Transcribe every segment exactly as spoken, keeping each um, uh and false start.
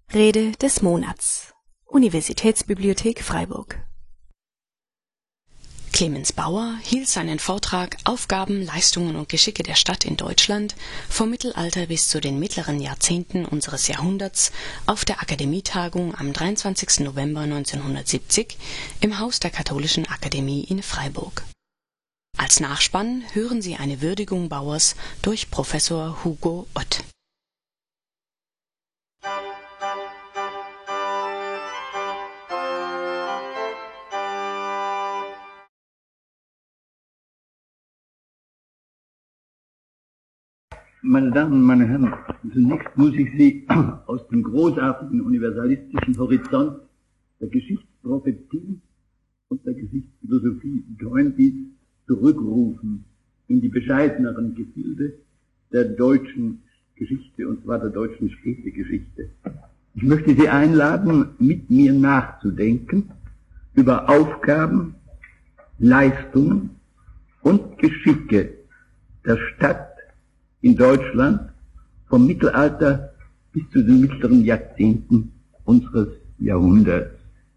Rede des Monats. Universitätsbibliothek Freiburg. Clemens Bauer hielt seinen Vortrag Aufgaben, Leistungen und Geschicke der Stadt in Deutschland vom Mittelalter bis zu den mittleren Jahrzehnten unseres Jahrhunderts auf der Akademietagung am dreiundzwanzigsten November neunzehnhundertsiebzig im Haus der Katholischen Akademie in Freiburg. Als Nachspann hören Sie eine Würdigung Bauers durch Professor Hugo Ott. Meine Damen, meine Herren, zunächst muss ich Sie aus dem großartigen universalistischen Horizont der Geschichtsprophetie und der Geschichtsphilosophie Toynbees zurückrufen in die bescheideneren Gefilde der deutschen Geschichte, und zwar der deutschen Städtegeschichte. Ich möchte Sie einladen, mit mir nachzudenken über Aufgaben, Leistungen und Geschicke der Stadt in Deutschland vom Mittelalter bis zu den mittleren Jahrzehnten unseres Jahrhunderts.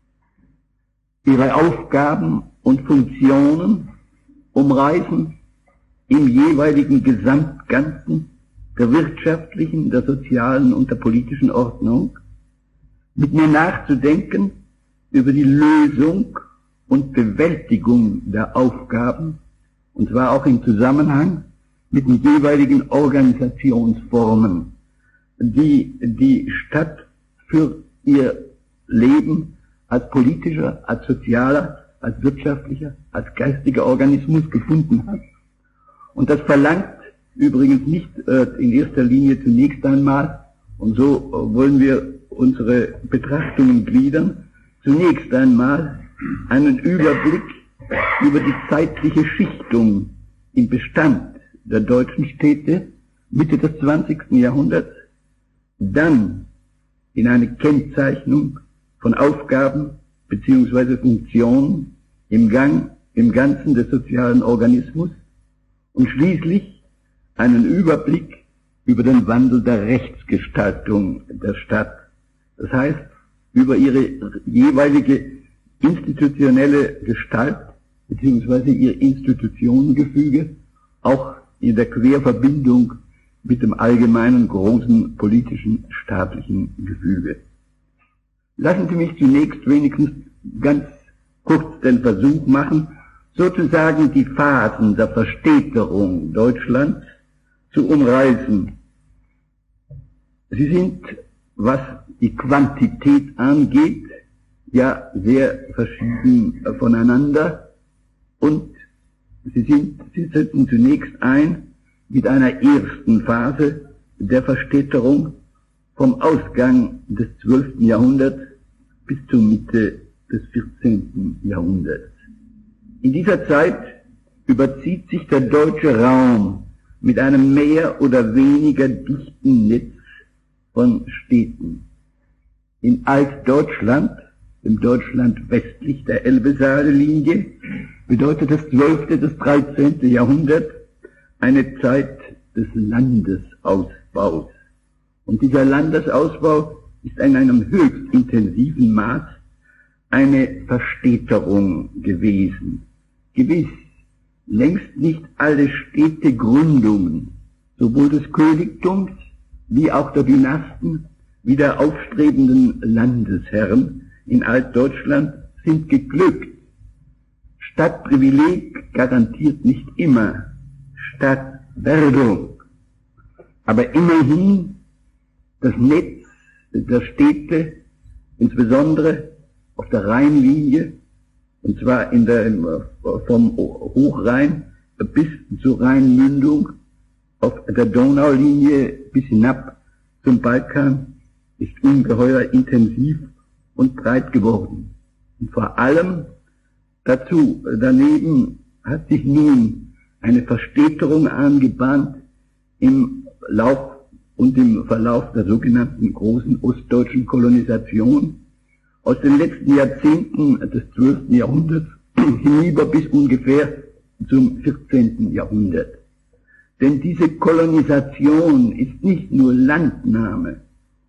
Ihre Aufgaben und Funktionen umreißen im jeweiligen Gesamtganzen der wirtschaftlichen, der sozialen und der politischen Ordnung, mit mir nachzudenken über die Lösung und Bewältigung der Aufgaben, und zwar auch im Zusammenhang mit den jeweiligen Organisationsformen, die die Stadt für ihr Leben als politischer, als sozialer, als wirtschaftlicher, als geistiger Organismus gefunden hat. Und das verlangt übrigens nicht äh, in erster Linie zunächst einmal, und so äh, wollen wir unsere Betrachtungen gliedern, zunächst einmal einen Überblick über die zeitliche Schichtung im Bestand der deutschen Städte Mitte des zwanzigsten Jahrhunderts, dann in eine Kennzeichnung von Aufgaben bzw. Funktionen im Gang, im Ganzen des sozialen Organismus und schließlich einen Überblick über den Wandel der Rechtsgestaltung der Stadt. Das heißt, über ihre jeweilige institutionelle Gestalt bzw. ihr Institutionengefüge, auch in der Querverbindung mit dem allgemeinen großen politischen staatlichen Gefüge. Lassen Sie mich zunächst wenigstens ganz kurz den Versuch machen, sozusagen die Phasen der Verstädterung Deutschlands zu umreißen. Sie sind, was die Quantität angeht, ja sehr verschieden voneinander, und Sie sind, Sie setzen zunächst ein mit einer ersten Phase der Verstädterung vom Ausgang des zwölften Jahrhunderts bis zur Mitte des vierzehnten Jahrhunderts. In dieser Zeit überzieht sich der deutsche Raum mit einem mehr oder weniger dichten Netz von Städten. In Altdeutschland, im Deutschland westlich der Elbe-Saale-Linie, bedeutet das zwölfte bis dreizehnte Jahrhundert eine Zeit des Landesausbaus. Und dieser Landesausbau ist in einem höchst intensiven Maß eine Verstädterung gewesen. Gewiss, längst nicht alle Städtegründungen, sowohl des Königtums wie auch der Dynasten, wie der aufstrebenden Landesherren in Altdeutschland sind geglückt. Stadtprivileg garantiert nicht immer Stadtwerdung, aber immerhin das Netz der Städte, insbesondere auf der Rheinlinie, und zwar in der, vom Hochrhein bis zur Rheinmündung, auf der Donaulinie bis hinab zum Balkan, ist ungeheuer intensiv und breit geworden. Und vor allem dazu, daneben hat sich nun eine Verstädterung angebahnt im Lauf und im Verlauf der sogenannten großen ostdeutschen Kolonisation aus den letzten Jahrzehnten des zwölften Jahrhunderts hinüber bis ungefähr zum vierzehnten Jahrhundert. Denn diese Kolonisation ist nicht nur Landnahme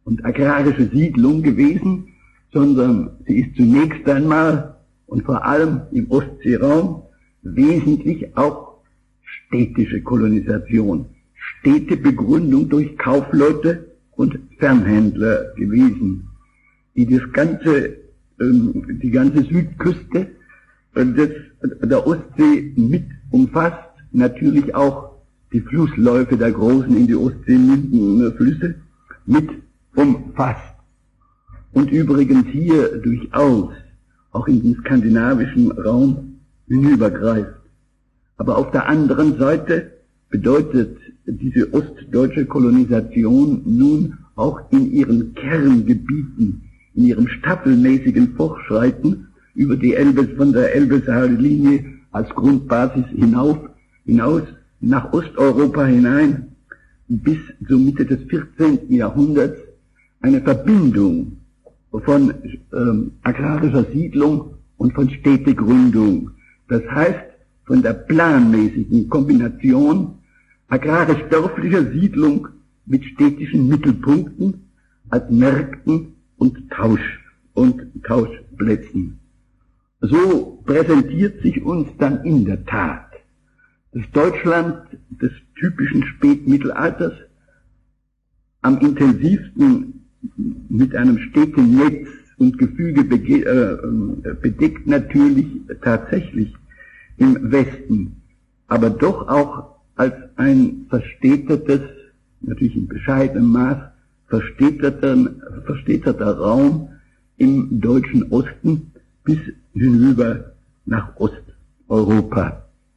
und agrarische Siedlung gewesen, sondern sie ist zunächst einmal und vor allem im Ostseeraum wesentlich auch städtische Kolonisation, Städtebegründung durch Kaufleute und Fernhändler gewesen, die das ganze, ähm, die ganze Südküste äh, des, der Ostsee mit umfasst, natürlich auch die Flussläufe der großen in die Ostsee mündenden Flüsse mit umfasst. Und übrigens hier durchaus auch in den skandinavischen Raum hinübergreift. Aber auf der anderen Seite bedeutet diese ostdeutsche Kolonisation nun auch in ihren Kerngebieten, in ihrem staffelmäßigen Fortschreiten über die Elbe, von der Elbe-Saale-Linie als Grundbasis hinauf, hinaus nach Osteuropa hinein bis zur Mitte des vierzehnten Jahrhunderts eine Verbindung von ähm, agrarischer Siedlung und von Städtegründung. Das heißt, von der planmäßigen Kombination agrarisch-dörflicher Siedlung mit städtischen Mittelpunkten als Märkten und Tausch und Tauschplätzen. So präsentiert sich uns dann in der Tat das Deutschland des typischen Spätmittelalters am intensivsten mit einem Städtenetz und Gefüge bedeckt, natürlich tatsächlich im Westen, aber doch auch als ein verstädtertes, natürlich in bescheidenem Maß, verstädterter, verstädterter Raum im deutschen Osten bis hinüber nach Osteuropa.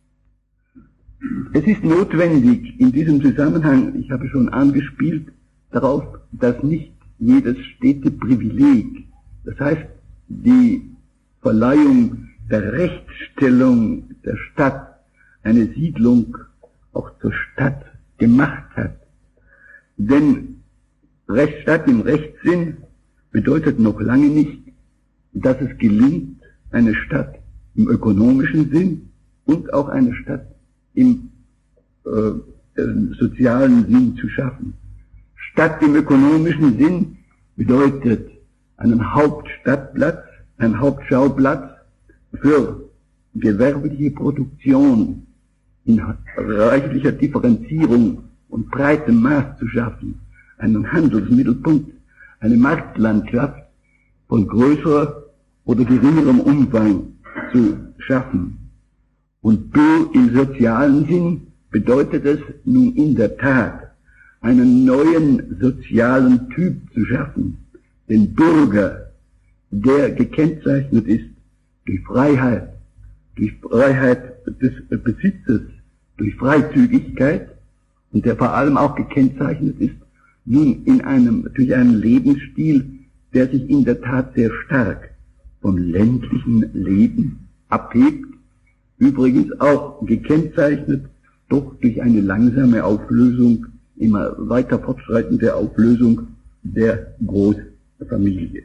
Es ist notwendig in diesem Zusammenhang, ich habe schon angespielt, darauf, dass nicht jedes Städteprivileg, das heißt die Verleihung der Rechtsstellung der Stadt, eine Siedlung auch zur Stadt gemacht hat. Denn Rechtsstadt im Rechtssinn bedeutet noch lange nicht, dass es gelingt, eine Stadt im ökonomischen Sinn und auch eine Stadt im äh, äh, sozialen Sinn zu schaffen. Stadt im ökonomischen Sinn bedeutet einen Hauptstadtplatz, einen Hauptschauplatz für gewerbliche Produktion in reichlicher Differenzierung und breitem Maß zu schaffen, einen Handelsmittelpunkt, eine Marktlandschaft von größerer oder geringerem Umfang zu schaffen. Und Bürger im sozialen Sinn bedeutet es nun in der Tat, einen neuen sozialen Typ zu schaffen, den Bürger, der gekennzeichnet ist durch Freiheit, durch Freiheit des Besitzes, durch Freizügigkeit und der vor allem auch gekennzeichnet ist nun in einem, durch einen Lebensstil, der sich in der Tat sehr stark vom ländlichen Leben abhebt, übrigens auch gekennzeichnet doch durch eine langsame Auflösung, immer weiter fortschreitende Auflösung der Großfamilie.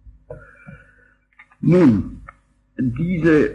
Nun, diese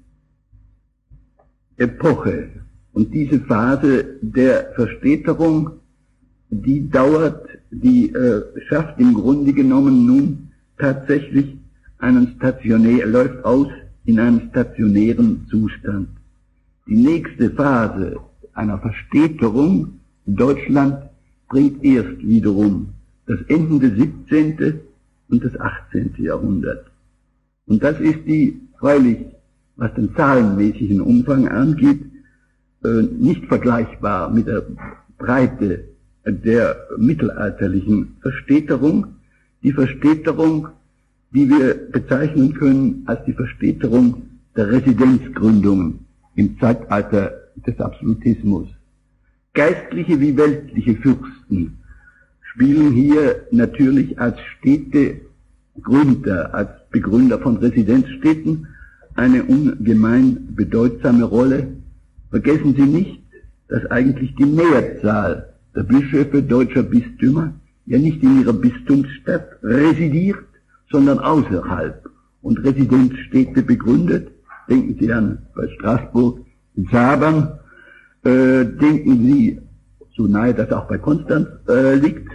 Epoche und diese Phase der Verstädterung, die dauert, die äh, schafft im Grunde genommen nun tatsächlich einen stationär, läuft aus in einem stationären Zustand. Die nächste Phase einer Verstädterung in Deutschland bringt erst wiederum das Ende des siebzehnten und des achtzehnten Jahrhunderts. Und das ist die, freilich, was den zahlenmäßigen Umfang angeht, äh, nicht vergleichbar mit der Breite der mittelalterlichen Verstädterung. Die Verstädterung, die wir bezeichnen können als die Verstädterung der Residenzgründungen im Zeitalter des Absolutismus. Geistliche wie weltliche Fürsten spielen hier natürlich als Städtegründer, als Begründer von Residenzstädten eine ungemein bedeutsame Rolle. Vergessen Sie nicht, dass eigentlich die Mehrzahl der Bischöfe deutscher Bistümer ja nicht in ihrer Bistumsstadt residiert, sondern außerhalb und Residenzstädte begründet. Denken Sie an bei Straßburg, Sabern, äh, denken Sie, so nahe das auch bei Konstanz äh, liegt,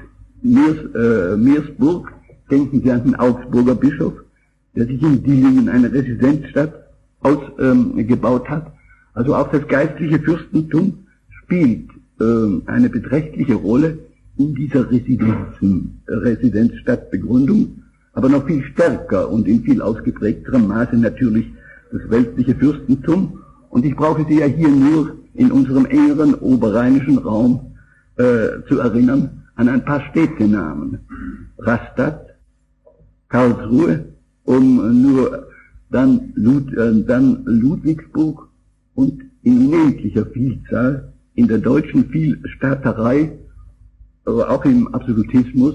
Meers, äh, Meersburg, denken Sie an den Augsburger Bischof, der sich in Dillingen eine Residenzstadt ausgebaut ähm, hat. Also auch das geistliche Fürstentum spielt ähm, eine beträchtliche Rolle in dieser Residenzen, äh, Residenzstadtbegründung, aber noch viel stärker und in viel ausgeprägterem Maße natürlich das weltliche Fürstentum. Und ich brauche Sie ja hier nur in unserem engeren oberrheinischen Raum äh, zu erinnern an ein paar Städtenamen. Rastatt, Karlsruhe, um nur dann, Lud, äh, dann Ludwigsburg und in unendlicher Vielzahl in der deutschen Vielstaaterei, aber auch im Absolutismus,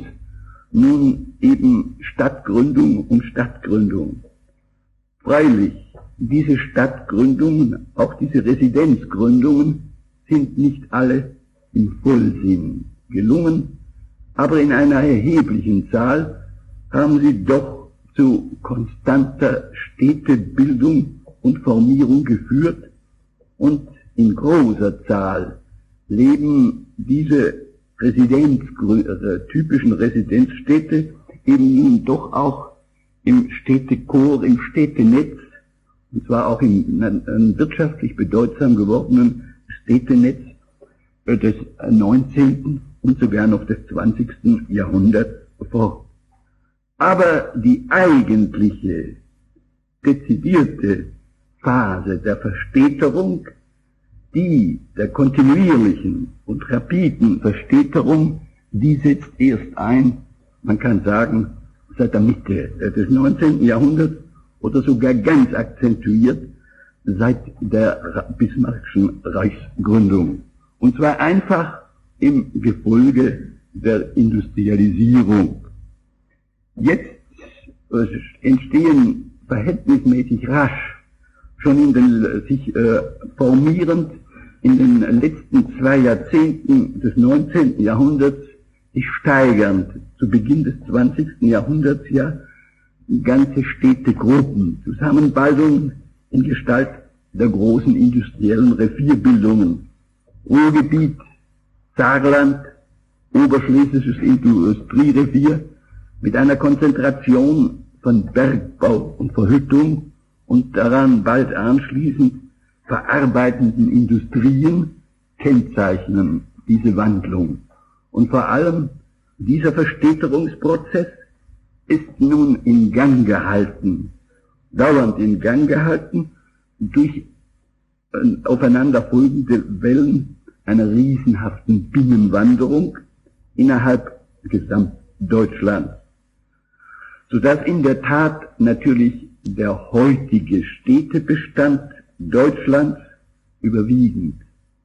nun eben Stadtgründung und Stadtgründung. Freilich, diese Stadtgründungen, auch diese Residenzgründungen, sind nicht alle im Vollsinn gelungen, aber in einer erheblichen Zahl haben sie doch zu konstanter Städtebildung und Formierung geführt, und in großer Zahl leben diese Residenz, äh, typischen Residenzstädte eben nun doch auch im Städtechor, im Städtenetz, und zwar auch im äh, wirtschaftlich bedeutsam gewordenen Städtenetz äh, des neunzehnten und sogar noch des zwanzigsten Jahrhunderts fort. Aber die eigentliche, dezidierte Phase der Verstädterung, die der kontinuierlichen und rapiden Verstädterung, die setzt erst ein, man kann sagen, seit der Mitte des neunzehnten Jahrhunderts oder sogar ganz akzentuiert seit der Bismarckschen Reichsgründung. Und zwar einfach im Gefolge der Industrialisierung. Jetzt entstehen verhältnismäßig rasch, schon in den, sich äh, formierend in den letzten zwei Jahrzehnten des neunzehnten Jahrhunderts, sich steigernd zu Beginn des zwanzigsten Jahrhunderts ja, ganze Städtegruppen, Zusammenbaldungen in Gestalt der großen industriellen Revierbildungen. Ruhrgebiet, Saarland, Oberschlesisches Industrierevier mit einer Konzentration von Bergbau und Verhüttung und daran bald anschließend verarbeitenden Industrien kennzeichnen diese Wandlung. Und vor allem dieser Verstädterungsprozess ist nun in Gang gehalten, dauernd in Gang gehalten durch aufeinanderfolgende Wellen einer riesenhaften Binnenwanderung innerhalb Gesamtdeutschlands, sodass in der Tat natürlich der heutige Städtebestand Deutschlands überwiegend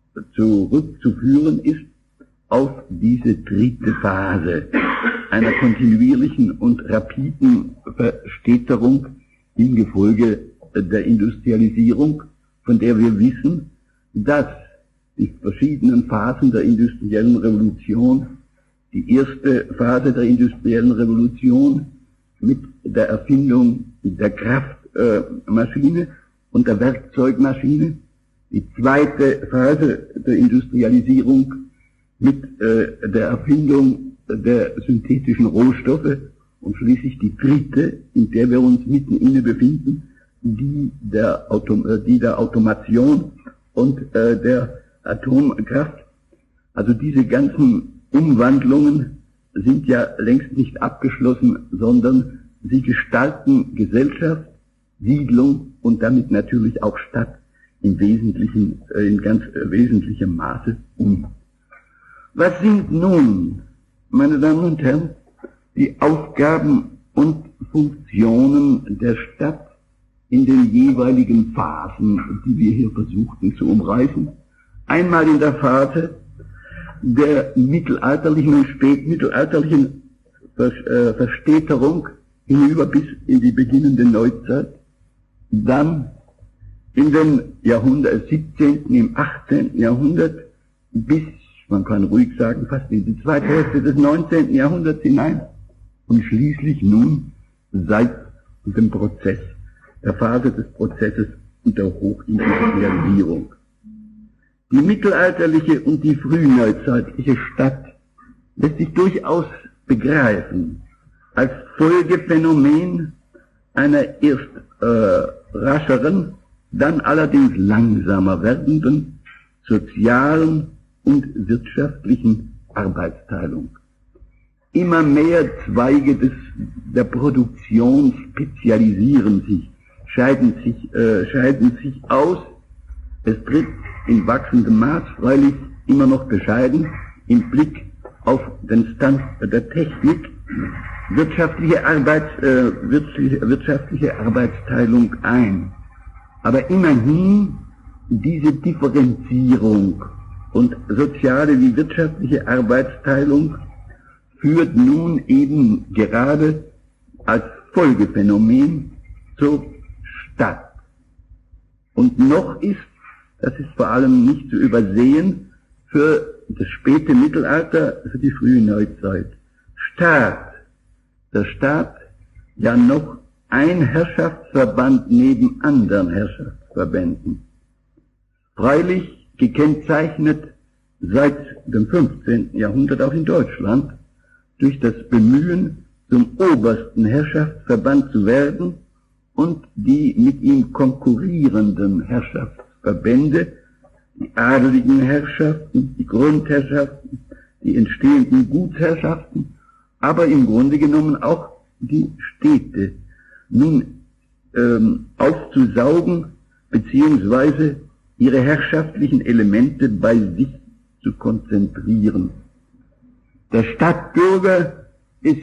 zurückzuführen ist auf diese dritte Phase einer kontinuierlichen und rapiden Verstädterung im Gefolge der Industrialisierung, von der wir wissen, dass die verschiedenen Phasen der industriellen Revolution, die erste Phase der industriellen Revolution mit der Erfindung der Kraftmaschine äh, und der Werkzeugmaschine, die zweite Phase der Industrialisierung mit äh, der Erfindung der synthetischen Rohstoffe und schließlich die dritte, in der wir uns mitten inne befinden, die der, Autom die der Automation und äh, der Atomkraft. Also diese ganzen Umwandlungen sind ja längst nicht abgeschlossen, sondern sie gestalten Gesellschaft, Siedlung und damit natürlich auch Stadt im Wesentlichen, äh, in ganz äh, wesentlichem Maße um. Was sind nun, meine Damen und Herren, die Aufgaben und Funktionen der Stadt in den jeweiligen Phasen, die wir hier versuchten zu umreißen? Einmal in der Phase der mittelalterlichen und spätmittelalterlichen Verstädterung hinüber bis in die beginnende Neuzeit, dann in den Jahrhundert, siebzehnten, im achtzehnten Jahrhundert bis, man kann ruhig sagen, fast in die zweite Hälfte des neunzehnten Jahrhunderts hinein und schließlich nun seit dem Prozess, der Phase des Prozesses und der Hochindustrialisierung. Die mittelalterliche und die frühneuzeitliche Stadt lässt sich durchaus begreifen als Folgephänomen einer erst äh, rascheren, dann allerdings langsamer werdenden sozialen und wirtschaftlichen Arbeitsteilung. Immer mehr Zweige des, der Produktion spezialisieren sich, scheiden sich, äh, scheiden sich aus. Es tritt in wachsendem Maß, freilich immer noch bescheiden, im Blick auf den Stand der Technik, wirtschaftliche, Arbeits, äh, wirtschaftliche, wirtschaftliche Arbeitsteilung ein. Aber immerhin diese Differenzierung und soziale wie wirtschaftliche Arbeitsteilung führt nun eben gerade als Folgephänomen zur Stadt. Und noch ist, das ist vor allem nicht zu übersehen, für das späte Mittelalter, für die frühe Neuzeit, Staat, der Staat ja noch ein Herrschaftsverband neben anderen Herrschaftsverbänden. Freilich gekennzeichnet seit dem fünfzehnten Jahrhundert auch in Deutschland durch das Bemühen, zum obersten Herrschaftsverband zu werden und die mit ihm konkurrierenden Herrschaftsverbände, die adeligen Herrschaften, die Grundherrschaften, die entstehenden Gutsherrschaften, aber im Grunde genommen auch die Städte nun ähm, aufzusaugen, beziehungsweise ihre herrschaftlichen Elemente bei sich zu konzentrieren. Der Stadtbürger ist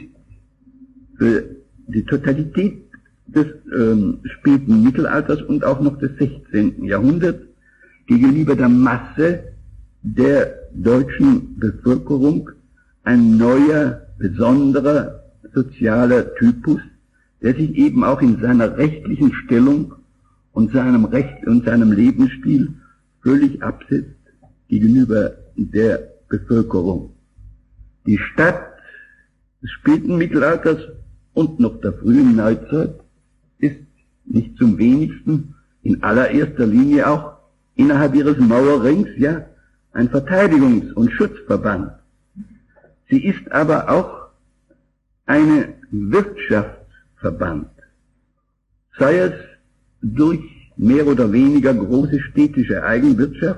für die Totalität des ähm, späten Mittelalters und auch noch des sechzehnten Jahrhunderts gegenüber der Masse der deutschen Bevölkerung ein neuer, besonderer sozialer Typus, der sich eben auch in seiner rechtlichen Stellung und seinem Recht und seinem Lebensstil völlig absetzt gegenüber der Bevölkerung. Die Stadt des späten Mittelalters und noch der frühen Neuzeit ist nicht zum wenigsten in allererster Linie auch innerhalb ihres Mauerrings ja ein Verteidigungs- und Schutzverband. Sie ist aber auch eine Wirtschaftsverband, sei es durch mehr oder weniger große städtische Eigenwirtschaft,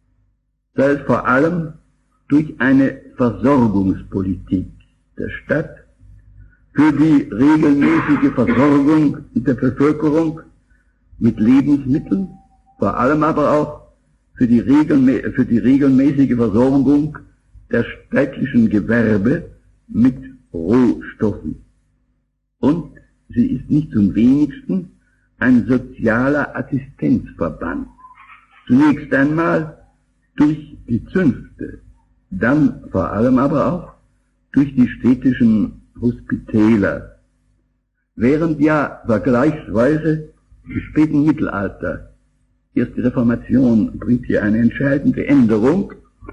sei es vor allem durch eine Versorgungspolitik der Stadt für die regelmäßige Versorgung der Bevölkerung mit Lebensmitteln, vor allem aber auch für die, regelmä für die regelmäßige Versorgung der städtischen Gewerbe mit Rohstoffen. Und sie ist nicht zum wenigsten ein sozialer Assistenzverband. Zunächst einmal durch die Zünfte, dann vor allem aber auch durch die städtischen Hospitäler. Während ja vergleichsweise im späten Mittelalter, erst die Reformation bringt hier eine entscheidende Änderung,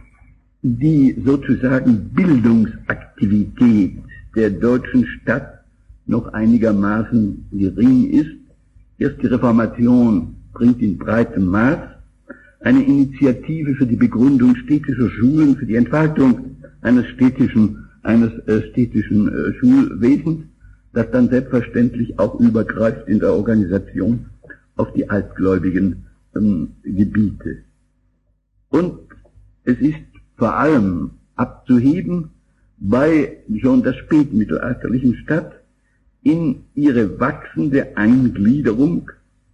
die sozusagen Bildungsaktivität der deutschen Stadt noch einigermaßen gering ist. Erst die Reformation bringt in breitem Maß eine Initiative für die Begründung städtischer Schulen, für die Entfaltung eines städtischen, eines äh, städtischen äh, Schulwesens, das dann selbstverständlich auch übergreift in der Organisation auf die altgläubigen ähm, Gebiete. Und es ist vor allem abzuheben bei schon der spätmittelalterlichen Stadt in ihre wachsende Eingliederung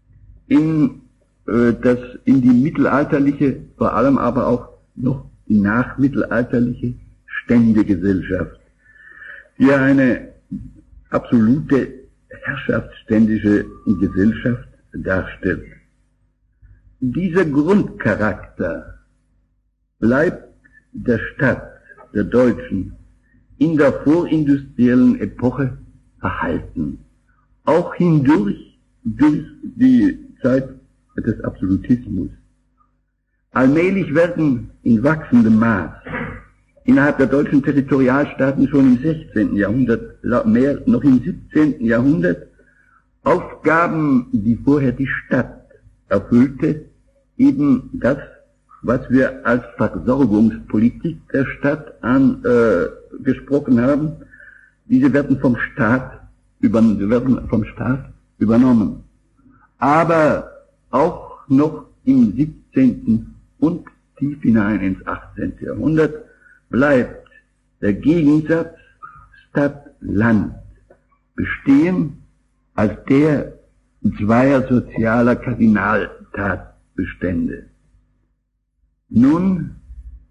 in äh, das in die mittelalterliche, vor allem aber auch noch die nachmittelalterliche Ständegesellschaft, die eine absolute herrschaftsständische Gesellschaft darstellt. Dieser Grundcharakter bleibt der Stadt, der Deutschen, in der vorindustriellen Epoche erhalten. Auch hindurch durch die Zeit des Absolutismus. Allmählich werden in wachsendem Maß innerhalb der deutschen Territorialstaaten schon im sechzehnten Jahrhundert, mehr noch im siebzehnten Jahrhundert, Aufgaben, die vorher die Stadt erfüllte, eben das, was wir als Versorgungspolitik der Stadt angesprochen äh, haben, Diese werden vom Staat, über, werden vom Staat übernommen. Aber auch noch im siebzehnten und tief hinein ins achtzehnten Jahrhundert bleibt der Gegensatz Stadt-Land bestehen als der zweier sozialer Kardinaltatbestände. Nun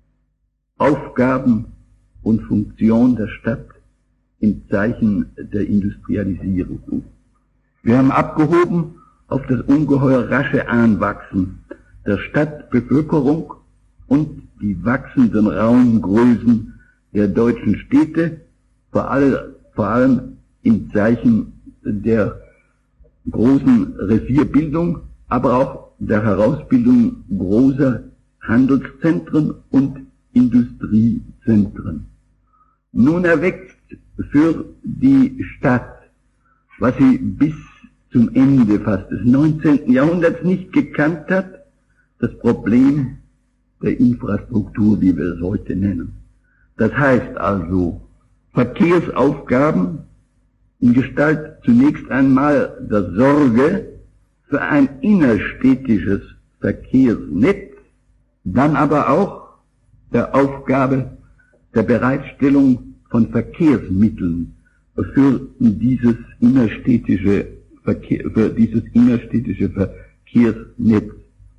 Aufgaben und Funktion der Stadt im Zeichen der Industrialisierung. Wir haben abgehoben auf das ungeheuer rasche Anwachsen der Stadtbevölkerung und die wachsenden Raumgrößen der deutschen Städte, vor allem, vor allem im Zeichen der großen Revierbildung, aber auch der Herausbildung großer Handelszentren und Industriezentren. Nun erwächst für die Stadt, was sie bis zum Ende fast des neunzehnten Jahrhunderts nicht gekannt hat, das Problem der Infrastruktur, wie wir es heute nennen. Das heißt also, Verkehrsaufgaben in Gestalt zunächst einmal der Sorge für ein innerstädtisches Verkehrsnetz, dann aber auch der Aufgabe der Bereitstellung von Verkehrsmitteln für dieses innerstädtische Verkehr, für dieses innerstädtische Verkehrsnetz.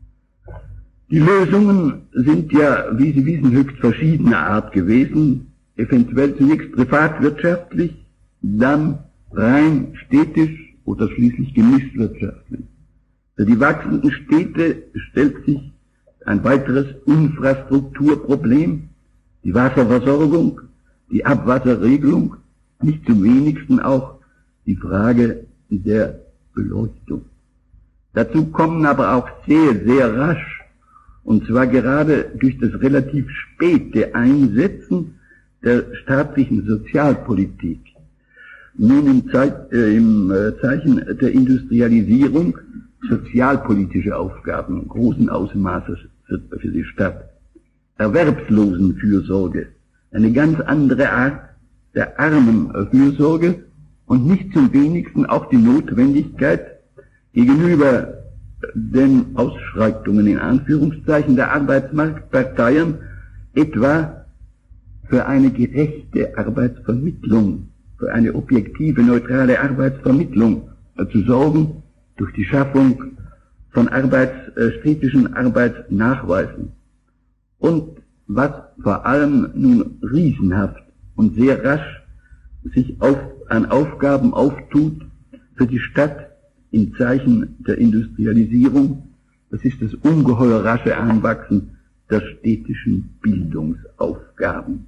Die Lösungen sind ja, wie Sie wissen, höchst verschiedener Art gewesen, eventuell zunächst privatwirtschaftlich, dann rein städtisch oder schließlich gemischtwirtschaftlich. Für die wachsenden Städte stellt sich ein weiteres Infrastrukturproblem, die Wasserversorgung, die Abwasserregelung, nicht zum wenigsten auch die Frage der Beleuchtung. Dazu kommen aber auch sehr, sehr rasch, und zwar gerade durch das relativ späte Einsetzen der staatlichen Sozialpolitik, nun im, Zeit, äh, im äh, Zeichen der Industrialisierung sozialpolitische Aufgaben großen Ausmaßes für, für die Stadt. Erwerbslosenfürsorge, eine ganz andere Art der Armenfürsorge und nicht zum wenigsten auch die Notwendigkeit gegenüber den Ausschreitungen in Anführungszeichen der Arbeitsmarktparteien etwa für eine gerechte Arbeitsvermittlung, für eine objektive, neutrale Arbeitsvermittlung äh, zu sorgen durch die Schaffung von Arbeits, äh, städtischen Arbeitsnachweisen. Und was vor allem nun riesenhaft und sehr rasch sich auf, an Aufgaben auftut für die Stadt im Zeichen der Industrialisierung, das ist das ungeheuer rasche Anwachsen der städtischen Bildungsaufgaben.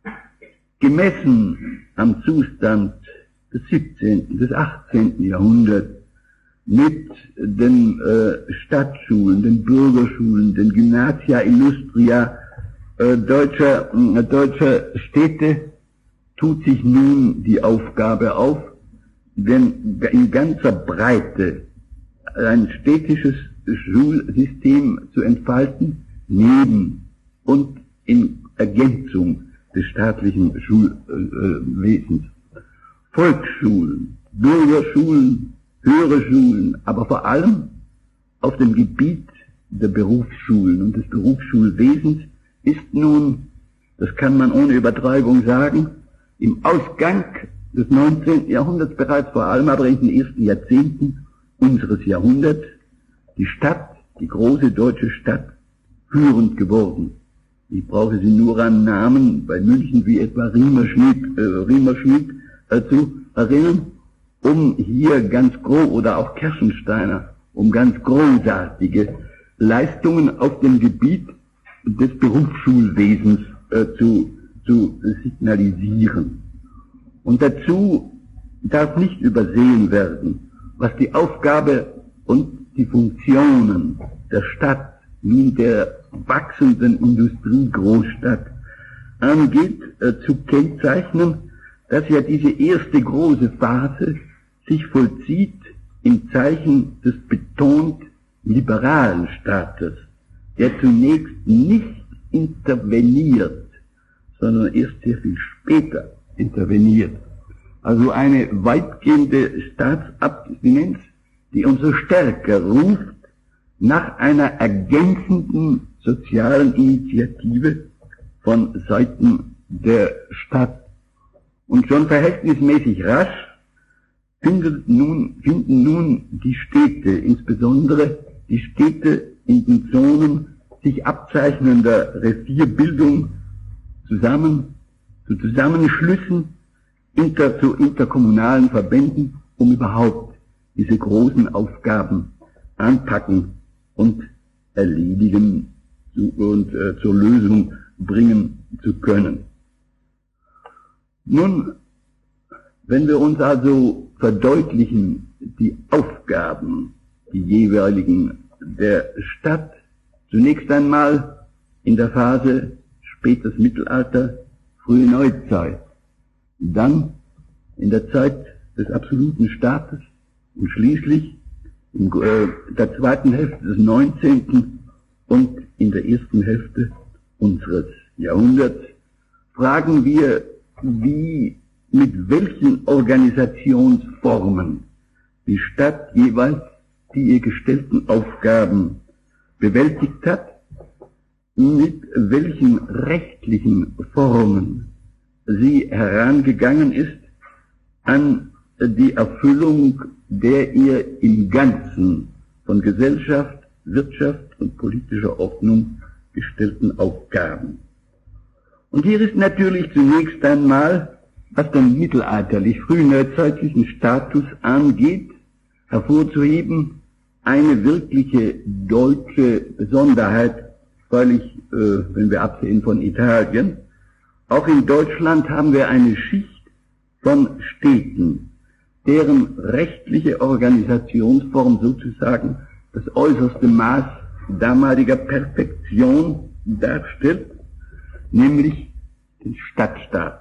Gemessen am Zustand des siebzehnten, des achtzehnten Jahrhunderts mit den äh, Stadtschulen, den Bürgerschulen, den Gymnasia Illustria äh, deutscher, äh, deutscher Städte, tut sich nun die Aufgabe auf, denn in ganzer Breite ein städtisches Schulsystem zu entfalten, neben und in Ergänzung des staatlichen Schulwesens. Volksschulen, Bürgerschulen, höhere Schulen, aber vor allem auf dem Gebiet der Berufsschulen und des Berufsschulwesens ist nun, das kann man ohne Übertreibung sagen, im Ausgang des neunzehnten Jahrhunderts bereits, vor allem aber in den ersten Jahrzehnten unseres Jahrhunderts, die Stadt, die große deutsche Stadt, führend geworden. Ich brauche Sie nur an Namen bei München wie etwa Riemerschmied, äh, Riemerschmied äh, zu erinnern, um hier ganz groß, oder auch Kerschensteiner, um ganz großartige Leistungen auf dem Gebiet des Berufsschulwesens äh, zu, zu signalisieren. Und dazu darf nicht übersehen werden, was die Aufgabe und die Funktionen der Stadt, wie der wachsenden Industriegroßstadt angeht, äh, zu kennzeichnen, dass ja diese erste große Phase sich vollzieht im Zeichen des betont liberalen Staates, der zunächst nicht interveniert, sondern erst sehr viel später interveniert. also eine weitgehende Staatsabstinenz, die umso stärker ruft nach einer ergänzenden sozialen Initiative von Seiten der Stadt. Und schon verhältnismäßig rasch findet nun, finden nun die Städte, insbesondere die Städte in den Zonen sich abzeichnender Revierbildung zusammen, zu Zusammenschlüssen, inter, zu interkommunalen Verbänden, um überhaupt diese großen Aufgaben anpacken und erledigen zu, und äh, zur Lösung bringen zu können. Nun, wenn wir uns also verdeutlichen, die Aufgaben, die jeweiligen der Stadt, zunächst einmal in der Phase spätes Mittelalter, frühe Neuzeit, dann in der Zeit des absoluten Staates und schließlich in äh, der zweiten Hälfte des neunzehnten und in der ersten Hälfte unseres Jahrhunderts, fragen wir, wie, mit welchen Organisationsformen die Stadt jeweils die ihr gestellten Aufgaben bewältigt hat, mit welchen rechtlichen Formen sie herangegangen ist an die Erfüllung der ihr im Ganzen von Gesellschaft, Wirtschaft und politischer Ordnung gestellten Aufgaben. Und hier ist natürlich zunächst einmal, was den mittelalterlich frühneuzeitlichen Status angeht, hervorzuheben, eine wirkliche deutsche Besonderheit, weil ich, äh, wenn wir absehen von Italien, auch in Deutschland haben wir eine Schicht von Städten, deren rechtliche Organisationsform sozusagen das äußerste Maß damaliger Perfektion darstellt, nämlich den Stadtstaat.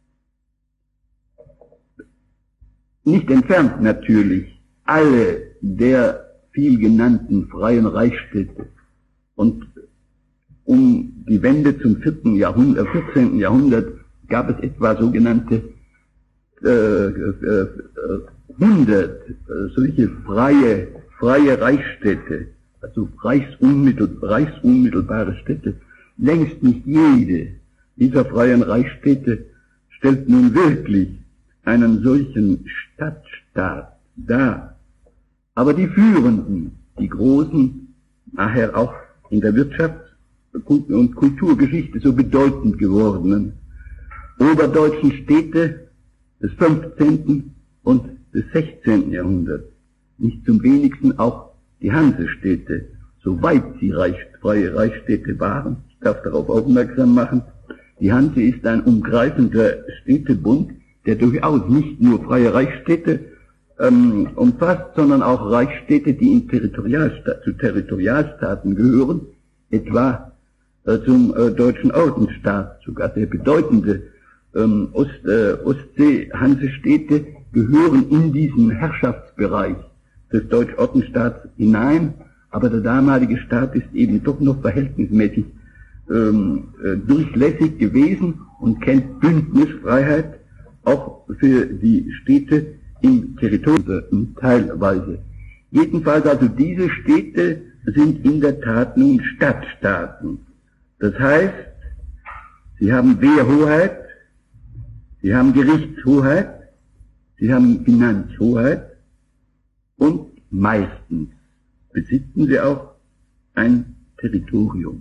Nicht entfernt natürlich alle der viel genannten freien Reichsstädte und um die Wende zum vierten Jahrhundert, vierzehnten Jahrhundert gab es etwa sogenannte äh, äh, hundert äh, solche freie, freie Reichsstädte, also reichsunmittel, reichsunmittelbare Städte. Längst nicht jede dieser freien Reichsstädte stellt nun wirklich einen solchen Stadtstaat dar. Aber die führenden, die großen, nachher auch in der Wirtschafts- und Kulturgeschichte so bedeutend gewordenen oberdeutschen Städte des fünfzehnten und des sechzehnten Jahrhunderts, nicht zum wenigsten auch die Hansestädte, soweit sie Reich, freie Reichsstädte waren. Ich darf darauf aufmerksam machen, die Hanse ist ein umgreifender Städtebund, der durchaus nicht nur freie Reichsstädte ähm, umfasst, sondern auch Reichsstädte, die in Territorialsta- zu Territorialstaaten gehören, etwa äh, zum äh, deutschen Ordensstaat. Sogar sehr bedeutende ähm, Ost, äh, Ostsee-Hansestädte gehören in diesen Herrschaftsbereich des Deutsch-Ordensstaats hinein, aber der damalige Staat ist eben doch noch verhältnismäßig ähm, äh, durchlässig gewesen und kennt Bündnisfreiheit auch für die Städte im Territorium teilweise. Jedenfalls also diese Städte sind in der Tat nun Stadtstaaten. Das heißt, sie haben Wehrhoheit, sie haben Gerichtshoheit, sie haben Finanzhoheit und meistens besitzen sie auch ein Territorium.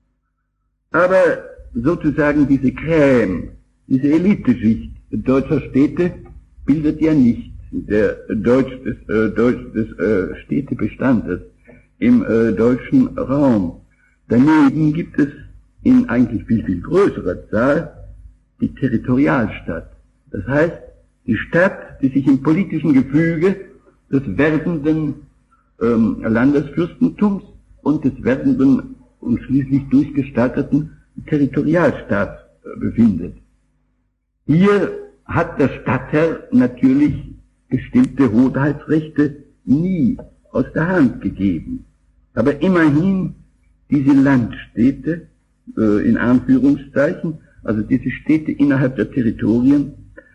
Aber sozusagen diese Crème, diese Eliteschicht deutscher Städte bildet ja nicht der Deutsch des, äh, Deutsch des äh, Städtebestandes im äh, deutschen Raum. Daneben gibt es in eigentlich viel, viel größerer Zahl die Territorialstadt. Das heißt, die Stadt, die sich im politischen Gefüge des werdenden ähm, Landesfürstentums und des werdenden und schließlich durchgestalteten Territorialstaats äh, befindet. Hier hat der Stadtherr natürlich bestimmte Hoheitsrechte nie aus der Hand gegeben. Aber immerhin diese Landstädte, äh, in Anführungszeichen, also diese Städte innerhalb der Territorien,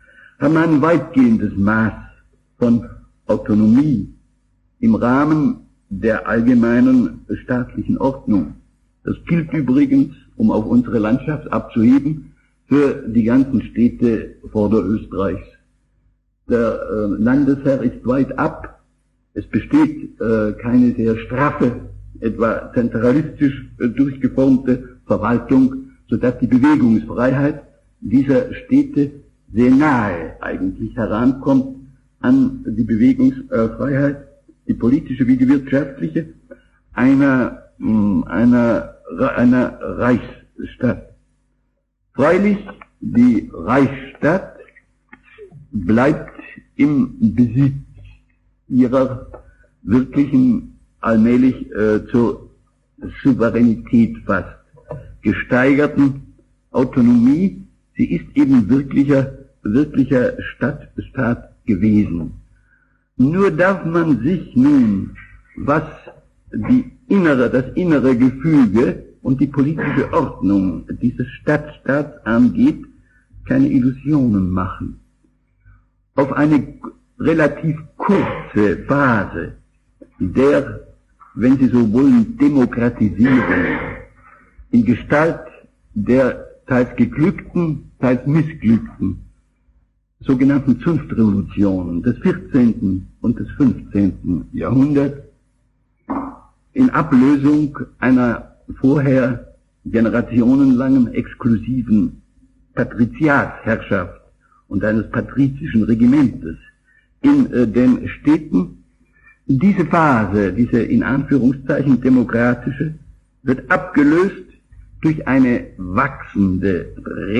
haben ein weitgehendes Maß von Autonomie im Rahmen der allgemeinen staatlichen Ordnung. Das gilt übrigens, um auf unsere Landschaft abzuheben, für die ganzen Städte Vorderösterreichs. Der äh, Landesherr ist weit ab. Es besteht äh, keine sehr straffe, etwa zentralistisch äh, durchgeformte Verwaltung, sodass die Bewegungsfreiheit dieser Städte sehr nahe eigentlich herankommt an die Bewegungsfreiheit, die politische wie die wirtschaftliche, einer, mh, einer, einer Reichsstadt. Freilich, die Reichsstadt bleibt im Besitz ihrer wirklichen, allmählich äh, zur Souveränität fast gesteigerten Autonomie. Sie ist eben wirklicher, wirklicher Stadtstaat gewesen. Nur darf man sich nun, was die innere, das innere Gefüge und die politische Ordnung dieses Stadtstaats angeht, keine Illusionen machen. Auf eine relativ kurze Phase der, wenn Sie so wollen, Demokratisierung in Gestalt der teils geglückten, teils missglückten sogenannten Zunftrevolutionen des vierzehnten und des fünfzehnten Jahrhunderts in Ablösung einer vorher generationenlangen exklusiven Patriziatsherrschaft und eines patrizischen Regimentes in äh, den Städten. Diese Phase, diese in Anführungszeichen demokratische, wird abgelöst durch eine wachsende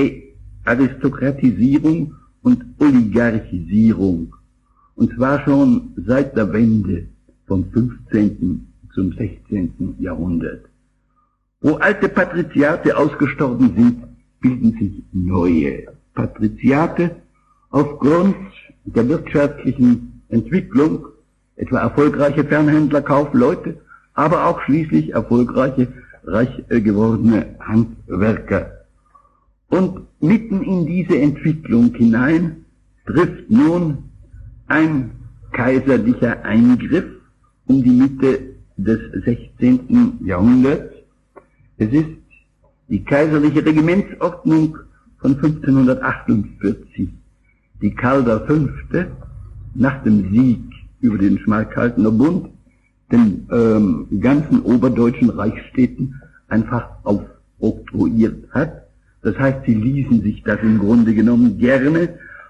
Re-Aristokratisierung und Oligarchisierung. Und zwar schon seit der Wende vom fünfzehnten zum sechzehnten Jahrhundert. Wo alte Patriziate ausgestorben sind, bilden sich neue Patriziate aufgrund der wirtschaftlichen Entwicklung, etwa erfolgreiche Fernhändlerkaufleute, aber auch schließlich erfolgreiche, reich gewordene Handwerker. Und mitten in diese Entwicklung hinein trifft nun ein kaiserlicher Eingriff um die Mitte des sechzehnten Jahrhunderts. Es ist die kaiserliche Regimentsordnung von fünfzehnhundertachtundvierzig, die Karl der Fünfte nach dem Sieg über den Schmalkaldener Bund den ähm, ganzen oberdeutschen Reichsstädten einfach aufoktroyiert hat. Das heißt, sie ließen sich das im Grunde genommen gerne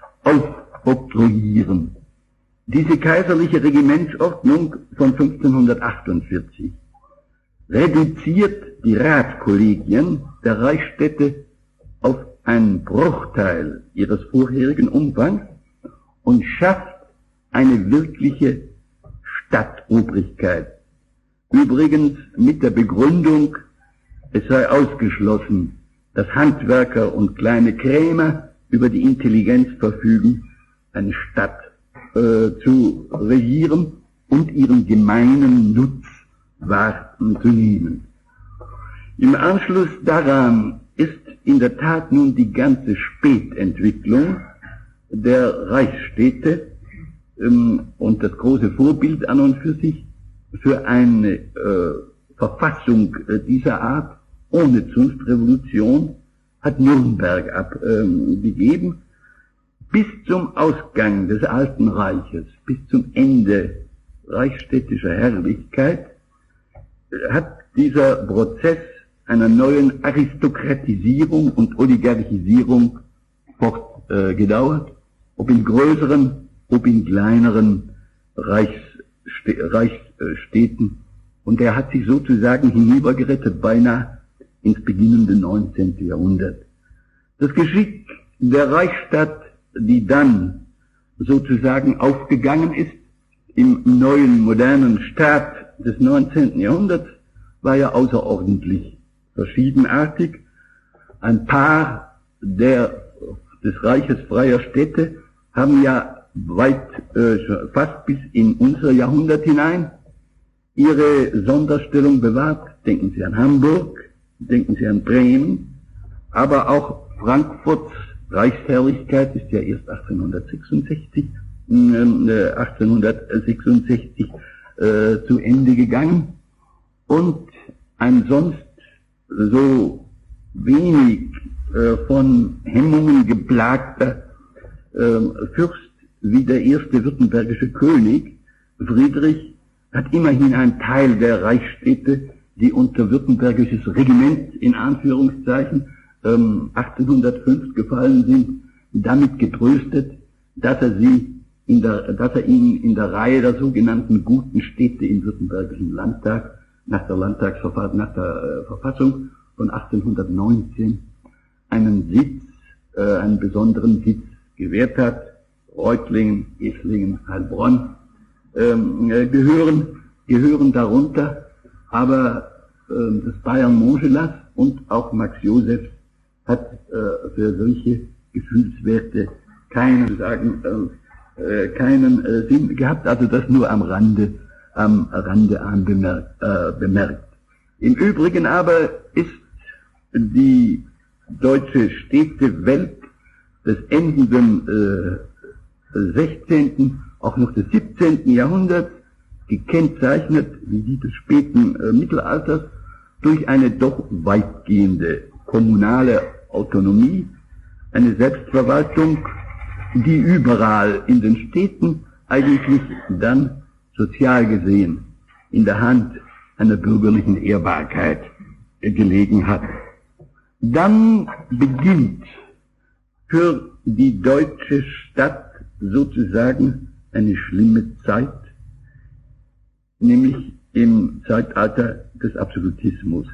aufoktroyieren. Diese kaiserliche Regimentsordnung von fünfzehnhundertachtundvierzig reduziert die Ratskollegien der Reichsstädte auf einen Bruchteil ihres vorherigen Umfangs und schafft eine wirkliche Stadtobrigkeit. Übrigens mit der Begründung, es sei ausgeschlossen, dass Handwerker und kleine Krämer über die Intelligenz verfügen, eine Stadt äh, zu regieren und ihren gemeinen Nutz wahrzunehmen. Im Anschluss daran ist in der Tat nun die ganze Spätentwicklung der Reichsstädte ähm, und das große Vorbild an und für sich für eine äh, Verfassung äh, dieser Art ohne Zunftrevolution hat Nürnberg abgegeben. Ähm, bis zum Ausgang des Alten Reiches, bis zum Ende reichsstädtischer Herrlichkeit, äh, hat dieser Prozess einer neuen Aristokratisierung und Oligarchisierung fortgedauert, äh, ob in größeren, ob in kleineren Reichsstädten, Reichsstädten. Und er hat sich sozusagen hinübergerettet beinahe ins beginnende neunzehnte Jahrhundert. Das Geschick der Reichsstadt, die dann sozusagen aufgegangen ist im neuen, modernen Staat des neunzehnten Jahrhunderts, war ja außerordentlich verschiedenartig. Ein paar der, des Reiches freier Städte haben ja weit, äh, fast bis in unser Jahrhundert hinein ihre Sonderstellung bewahrt. Denken Sie an Hamburg, denken Sie an Bremen, aber auch Frankfurts Reichsherrlichkeit ist ja erst achtzehnhundertsechsundsechzig, äh, achtzehnhundertsechsundsechzig äh, zu Ende gegangen, und ein sonst so wenig äh, von Hemmungen geplagter äh, Fürst wie der erste württembergische König, Friedrich, hat immerhin einen Teil der Reichsstädte, die unter württembergisches Regiment in Anführungszeichen ähm, achtzehnhundertfünf gefallen sind, damit getröstet, dass er sie in der, dass er ihnen in der Reihe der sogenannten guten Städte im württembergischen Landtag nach der Landtagsverfassung, nach der äh, Verfassung von achtzehnhundertneunzehn einen Sitz, äh, einen besonderen Sitz gewährt hat. Reutlingen, Esslingen, Heilbronn ähm, äh, gehören, gehören darunter, aber äh, das Bayern Montgelas und auch Max Joseph hat äh, für solche Gefühlswerte keinen, sagen, äh, keinen äh, Sinn gehabt, also das nur am Rande, am Rande anbemerkt, äh, bemerkt. Im Übrigen aber ist die deutsche Städtewelt des endenden äh, sechzehnten, auch noch des siebzehnten Jahrhunderts gekennzeichnet, wie die des späten äh, Mittelalters, durch eine doch weitgehende kommunale Autonomie, eine Selbstverwaltung, die überall in den Städten eigentlich dann sozial gesehen in der Hand einer bürgerlichen Ehrbarkeit äh, gelegen hat. Dann beginnt für die deutsche Stadt sozusagen eine schlimme Zeit, nämlich im Zeitalter des Absolutismus.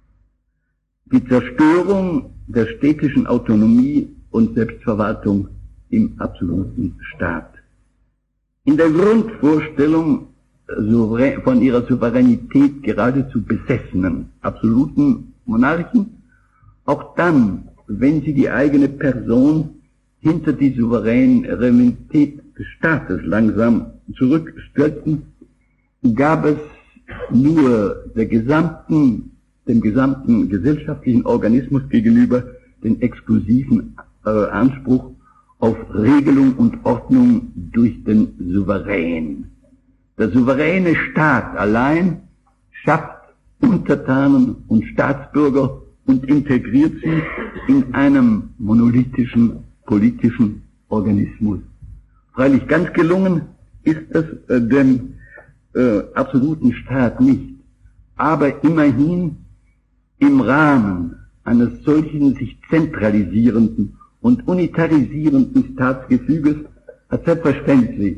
Die Zerstörung der städtischen Autonomie und Selbstverwaltung im absoluten Staat. In der Grundvorstellung von ihrer Souveränität geradezu besessenen absoluten Monarchen, auch dann, wenn sie die eigene Person hinter die Souveränität des Staates langsam zurückstellten, gab es nur der gesamten, dem gesamten gesellschaftlichen Organismus gegenüber den exklusiven äh, Anspruch auf Regelung und Ordnung durch den Souverän. Der souveräne Staat allein schafft Untertanen und Staatsbürger und integriert sie in einem monolithischen politischen Organismus. Freilich ganz gelungen ist es äh, dem äh, absoluten Staat nicht, aber immerhin im Rahmen eines solchen sich zentralisierenden und unitarisierenden Staatsgefüges hat selbstverständlich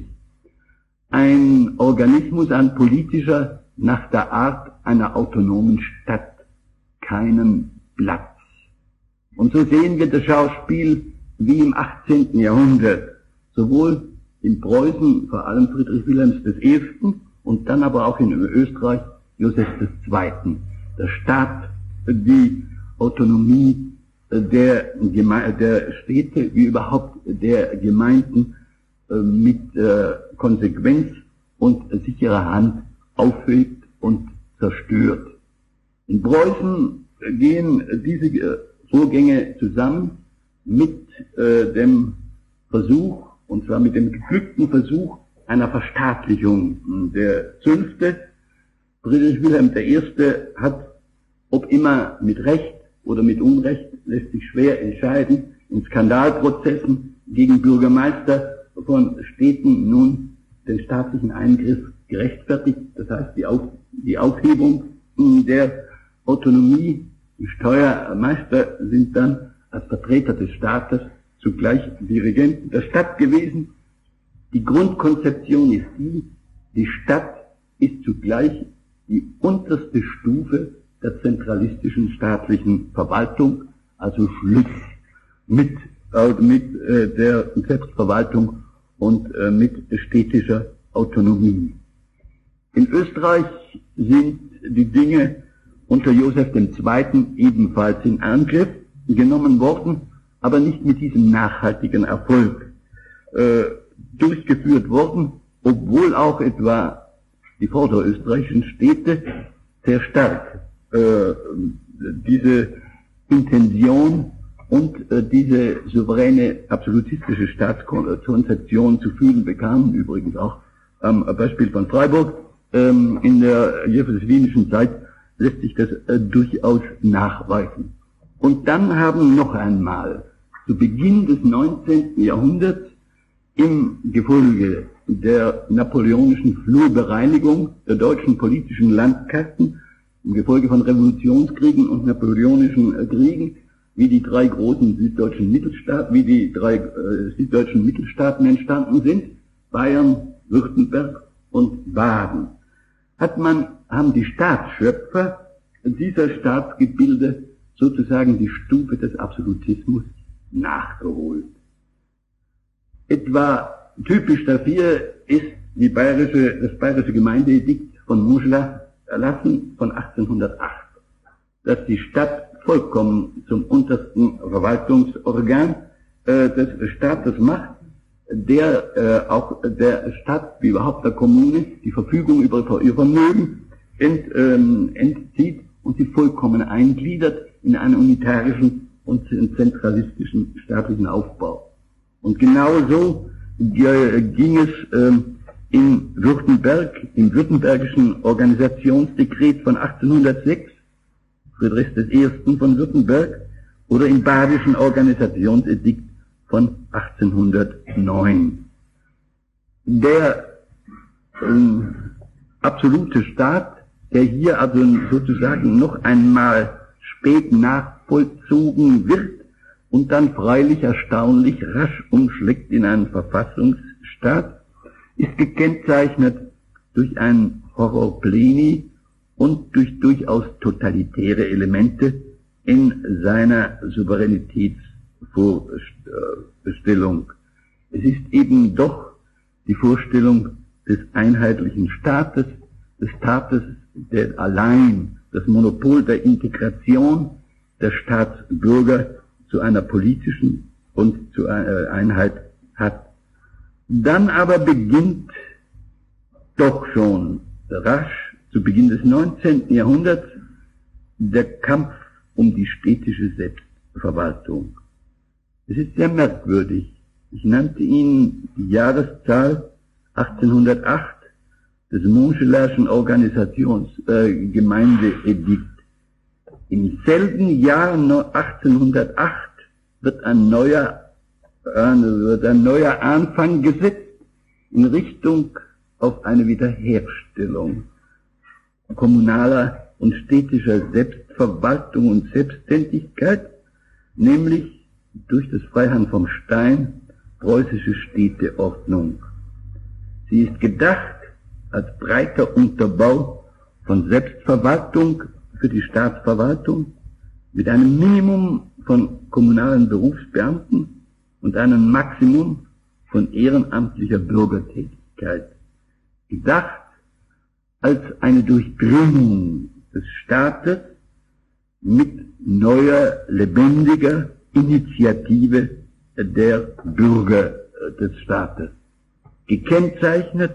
ein Organismus, ein politischer, nach der Art einer autonomen Stadt keinen Platz. Und so sehen wir das Schauspiel wie im achtzehnten Jahrhundert, sowohl in Preußen, vor allem Friedrich Wilhelms der Erste, und dann aber auch in Österreich Joseph der Zweite. Der Staat, die Autonomie der, Geme der Städte, wie überhaupt der Gemeinden äh, mit äh, Konsequenz und sicherer Hand aufhebt und zerstört. In Preußen gehen diese äh, Vorgänge zusammen mit äh, dem Versuch, und zwar mit dem geglückten Versuch einer Verstaatlichung der Zünfte. Friedrich Wilhelm der Erste hat, ob immer mit Recht oder mit Unrecht, lässt sich schwer entscheiden, in Skandalprozessen gegen Bürgermeister von Städten nun den staatlichen Eingriff gerechtfertigt, das heißt die, Auf, die Aufhebung der Autonomie. Die Steuermeister sind dann als Vertreter des Staates zugleich Dirigenten der Stadt gewesen. Die Grundkonzeption ist die, die Stadt ist zugleich die unterste Stufe der zentralistischen staatlichen Verwaltung, also Schluss mit, äh, mit äh, der Selbstverwaltung und äh, mit städtischer Autonomie. In Österreich sind die Dinge unter Joseph der Zweite ebenfalls in Angriff genommen worden, aber nicht mit diesem nachhaltigen Erfolg äh, durchgeführt worden, obwohl auch etwa die vorderösterreichischen Städte sehr stark äh, diese Intention und äh, diese souveräne absolutistische Staatskonzeption zu fühlen bekamen, übrigens auch am Beispiel von Freiburg. Ähm, in der josephinischen Zeit lässt sich das äh, durchaus nachweisen. Und dann haben noch einmal zu Beginn des neunzehnten Jahrhunderts im Gefolge der napoleonischen Flurbereinigung der deutschen politischen Landkarten, im Gefolge von Revolutionskriegen und napoleonischen äh, Kriegen, wie die drei großen süddeutschen Mittelstaaten, wie die drei äh, süddeutschen Mittelstaaten entstanden sind, Bayern, Württemberg und Baden, hat man, haben die Staatsschöpfer dieser Staatsgebilde sozusagen die Stufe des Absolutismus nachgeholt. Etwa typisch dafür ist die bayerische, das bayerische Gemeindeedikt von Montgelas erlassen von achtzehnhundertacht, dass die Stadt vollkommen zum untersten Verwaltungsorgan äh, des Staates macht, der äh, auch der Stadt wie überhaupt der Kommune die Verfügung über ihr Vermögen ent, ähm, entzieht und sie vollkommen eingliedert in einen unitarischen und zentralistischen staatlichen Aufbau. Und genauso äh, ging es äh, in Württemberg, im württembergischen Organisationsdekret von achtzehnhundertsechs, Friedrichs des Ersten von Württemberg, oder im badischen Organisationsedikt von achtzehnhundertneun. Der ähm, absolute Staat, der hier also sozusagen noch einmal spät nachvollzogen wird und dann freilich erstaunlich rasch umschlägt in einen Verfassungsstaat, ist gekennzeichnet durch ein Horror pleni und durch durchaus totalitäre Elemente in seiner Souveränitätsvorstellung. Es ist eben doch die Vorstellung des einheitlichen Staates, des Staates, der allein das Monopol der Integration der Staatsbürger zu einer politischen und zu einer Einheit hat. Dann aber beginnt doch schon rasch zu Beginn des neunzehnten Jahrhunderts der Kampf um die städtische Selbstverwaltung. Es ist sehr merkwürdig. Ich nannte Ihnen die Jahreszahl achtzehnhundertacht des Montgelas'schen Organisationsgemeindeedikt. Äh, Im selben Jahr achtzehnhundertacht wird ein neuer, äh, wird ein neuer Anfang gesetzt in Richtung auf eine Wiederherstellung kommunaler und städtischer Selbstverwaltung und Selbstständigkeit, nämlich durch das Freiherrn vom Stein preußische Städteordnung. Sie ist gedacht als breiter Unterbau von Selbstverwaltung für die Staatsverwaltung mit einem Minimum von kommunalen Berufsbeamten und einem Maximum von ehrenamtlicher Bürgertätigkeit. Gedacht als eine Durchdringung des Staates mit neuer, lebendiger Initiative der Bürger des Staates. Gekennzeichnet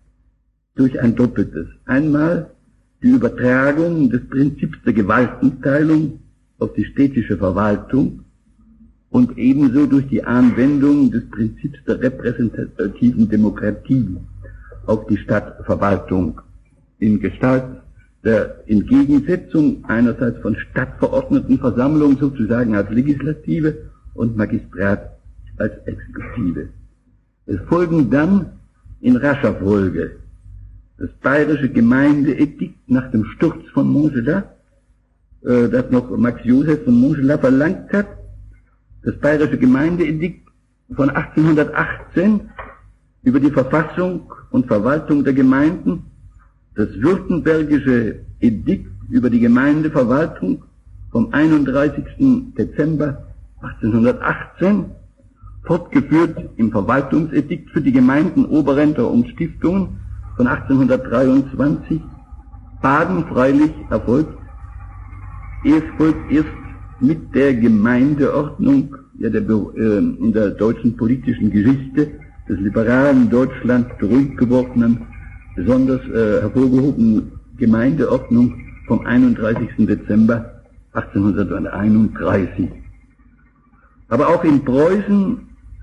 durch ein Doppeltes. Einmal die Übertragung des Prinzips der Gewaltenteilung auf die städtische Verwaltung und ebenso durch die Anwendung des Prinzips der repräsentativen Demokratie auf die Stadtverwaltung in Gestalt der Entgegensetzung einerseits von Stadtverordnetenversammlung sozusagen als Legislative und Magistrat als Exekutive. Es folgen dann in rascher Folge das bayerische Gemeindeedikt nach dem Sturz von Montgelas, äh, das noch Max Joseph von Montgelas verlangt hat, das bayerische Gemeindeedikt von achtzehnhundertachtzehn über die Verfassung und Verwaltung der Gemeinden, das württembergische Edikt über die Gemeindeverwaltung vom einunddreißigsten Dezember achtzehnhundertachtzehn, fortgeführt im Verwaltungsedikt für die Gemeinden, Oberämter und Stiftungen von achtzehnhundertdreiundzwanzig, Baden freilich erfolgt, es folgt erst mit der Gemeindeordnung ja, der, äh, in der deutschen politischen Geschichte des liberalen Deutschland zurückgeworfenen, besonders äh, hervorgehobenen Gemeindeordnung vom einunddreißigsten Dezember achtzehnhunderteinunddreißig. Aber auch in Preußen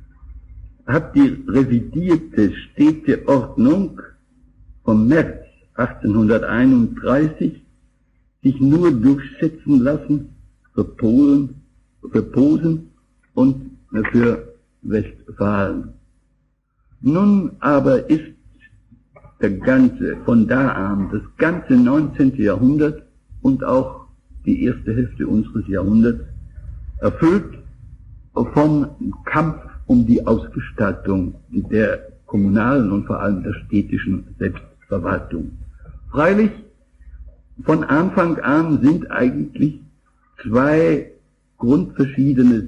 hat die revidierte Städteordnung vom März achtzehnhunderteinunddreißig sich nur durchsetzen lassen für Polen, für Posen und für Westfalen. Nun aber ist der ganze, von da an, das ganze neunzehnte Jahrhundert und auch die erste Hälfte unseres Jahrhunderts erfüllt von Kampf um die Ausgestaltung der kommunalen und vor allem der städtischen Selbstverwaltung. Freilich, von Anfang an sind eigentlich zwei grundverschiedene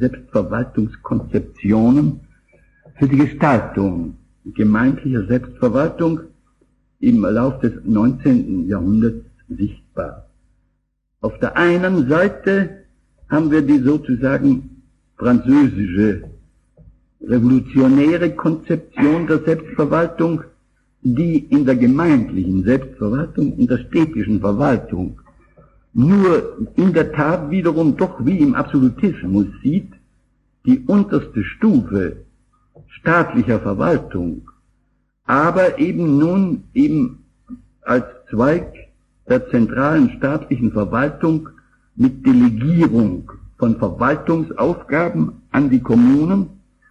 Selbstverwaltungskonzeptionen für die Gestaltung gemeindlicher Selbstverwaltung im Lauf des neunzehnten Jahrhunderts sichtbar. Auf der einen Seite haben wir die sozusagen französische revolutionäre Konzeption der Selbstverwaltung, die in der gemeindlichen Selbstverwaltung, in der städtischen Verwaltung nur in der Tat wiederum doch wie im Absolutismus sieht, die unterste Stufe staatlicher Verwaltung, aber eben nun eben als Zweig der zentralen staatlichen Verwaltung mit Delegierung von Verwaltungsaufgaben an die Kommunen,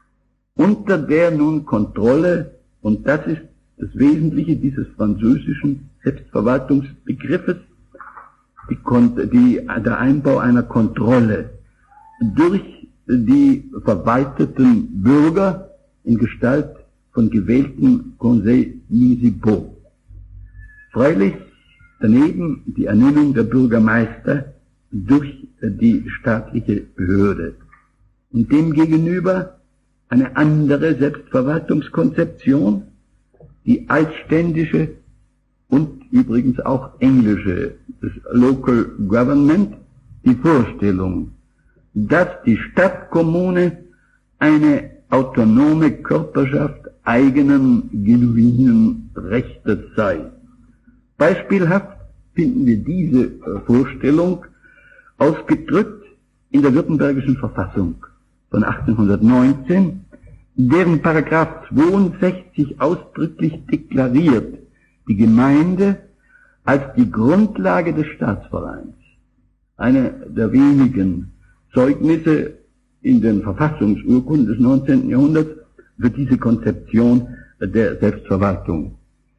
unter der nun Kontrolle, und das ist das Wesentliche dieses französischen Selbstverwaltungsbegriffes, die, die, der Einbau einer Kontrolle durch die verwalteten Bürger in Gestalt von gewählten Conseils municipaux. Freilich daneben die Ernennung der Bürgermeister durch die staatliche Behörde. Und demgegenüber eine andere Selbstverwaltungskonzeption, die altständische und übrigens auch englische, das Local Government, die Vorstellung, dass die Stadtkommune eine autonome Körperschaft eigenen genuinen Rechtes sei. Beispielhaft finden wir diese Vorstellung ausgedrückt in der Württembergischen Verfassung von achtzehnhundertneunzehn, deren Paragraph zweiundsechzig ausdrücklich deklariert die Gemeinde als die Grundlage des Staatsvereins. Eine der wenigen Zeugnisse in den Verfassungsurkunden des neunzehnten Jahrhunderts für diese Konzeption der Selbstverwaltung.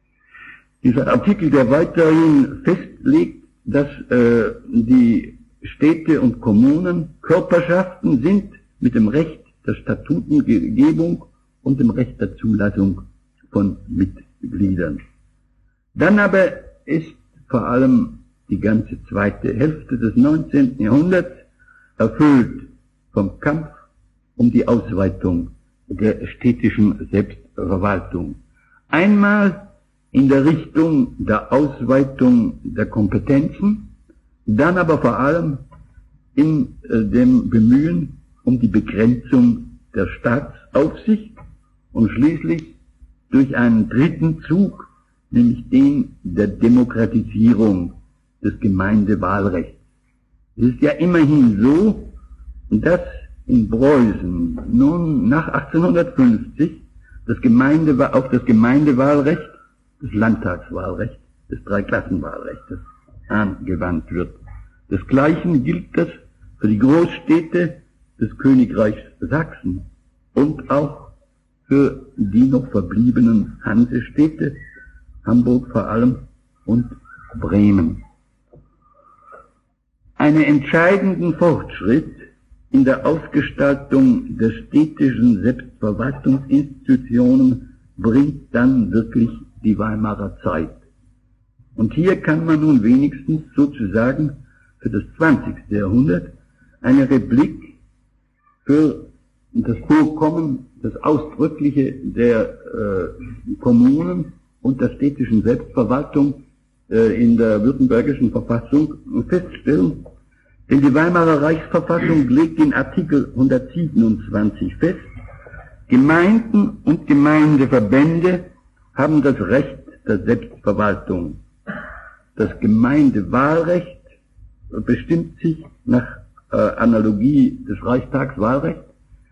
Dieser Artikel, der weiterhin festlegt, dass äh, die Städte und Kommunen Körperschaften sind mit dem Recht der Statutengebung und dem Recht der Zulassung von Mitgliedern. Dann aber ist vor allem die ganze zweite Hälfte des neunzehnten Jahrhunderts erfüllt vom Kampf um die Ausweitung der städtischen Selbstverwaltung. Einmal in der Richtung der Ausweitung der Kompetenzen, dann aber vor allem in äh, dem Bemühen um die Begrenzung der Staatsaufsicht und schließlich durch einen dritten Zug, nämlich den der Demokratisierung des Gemeindewahlrechts. Es ist ja immerhin so, dass in Preußen nun nach achtzehnhundertfünfzig das Gemeinde, auf das Gemeindewahlrecht, das Landtagswahlrecht, des Dreiklassenwahlrechtes angewandt wird. Desgleichen gilt das für die Großstädte des Königreichs Sachsen und auch für die noch verbliebenen Hansestädte, Hamburg vor allem und Bremen. Einen entscheidenden Fortschritt in der Ausgestaltung der städtischen Selbstverwaltungsinstitutionen bringt dann wirklich die Weimarer Zeit. Und hier kann man nun wenigstens sozusagen für das zwanzigste Jahrhundert eine Replik für das Vorkommen, das Ausdrückliche der äh, Kommunen und der städtischen Selbstverwaltung äh, in der württembergischen Verfassung feststellen. Denn die Weimarer Reichsverfassung legt in Artikel hundertsiebenundzwanzig fest, Gemeinden und Gemeindeverbände haben das Recht der Selbstverwaltung. Das Gemeindewahlrecht bestimmt sich nach äh, Analogie des Reichstagswahlrechts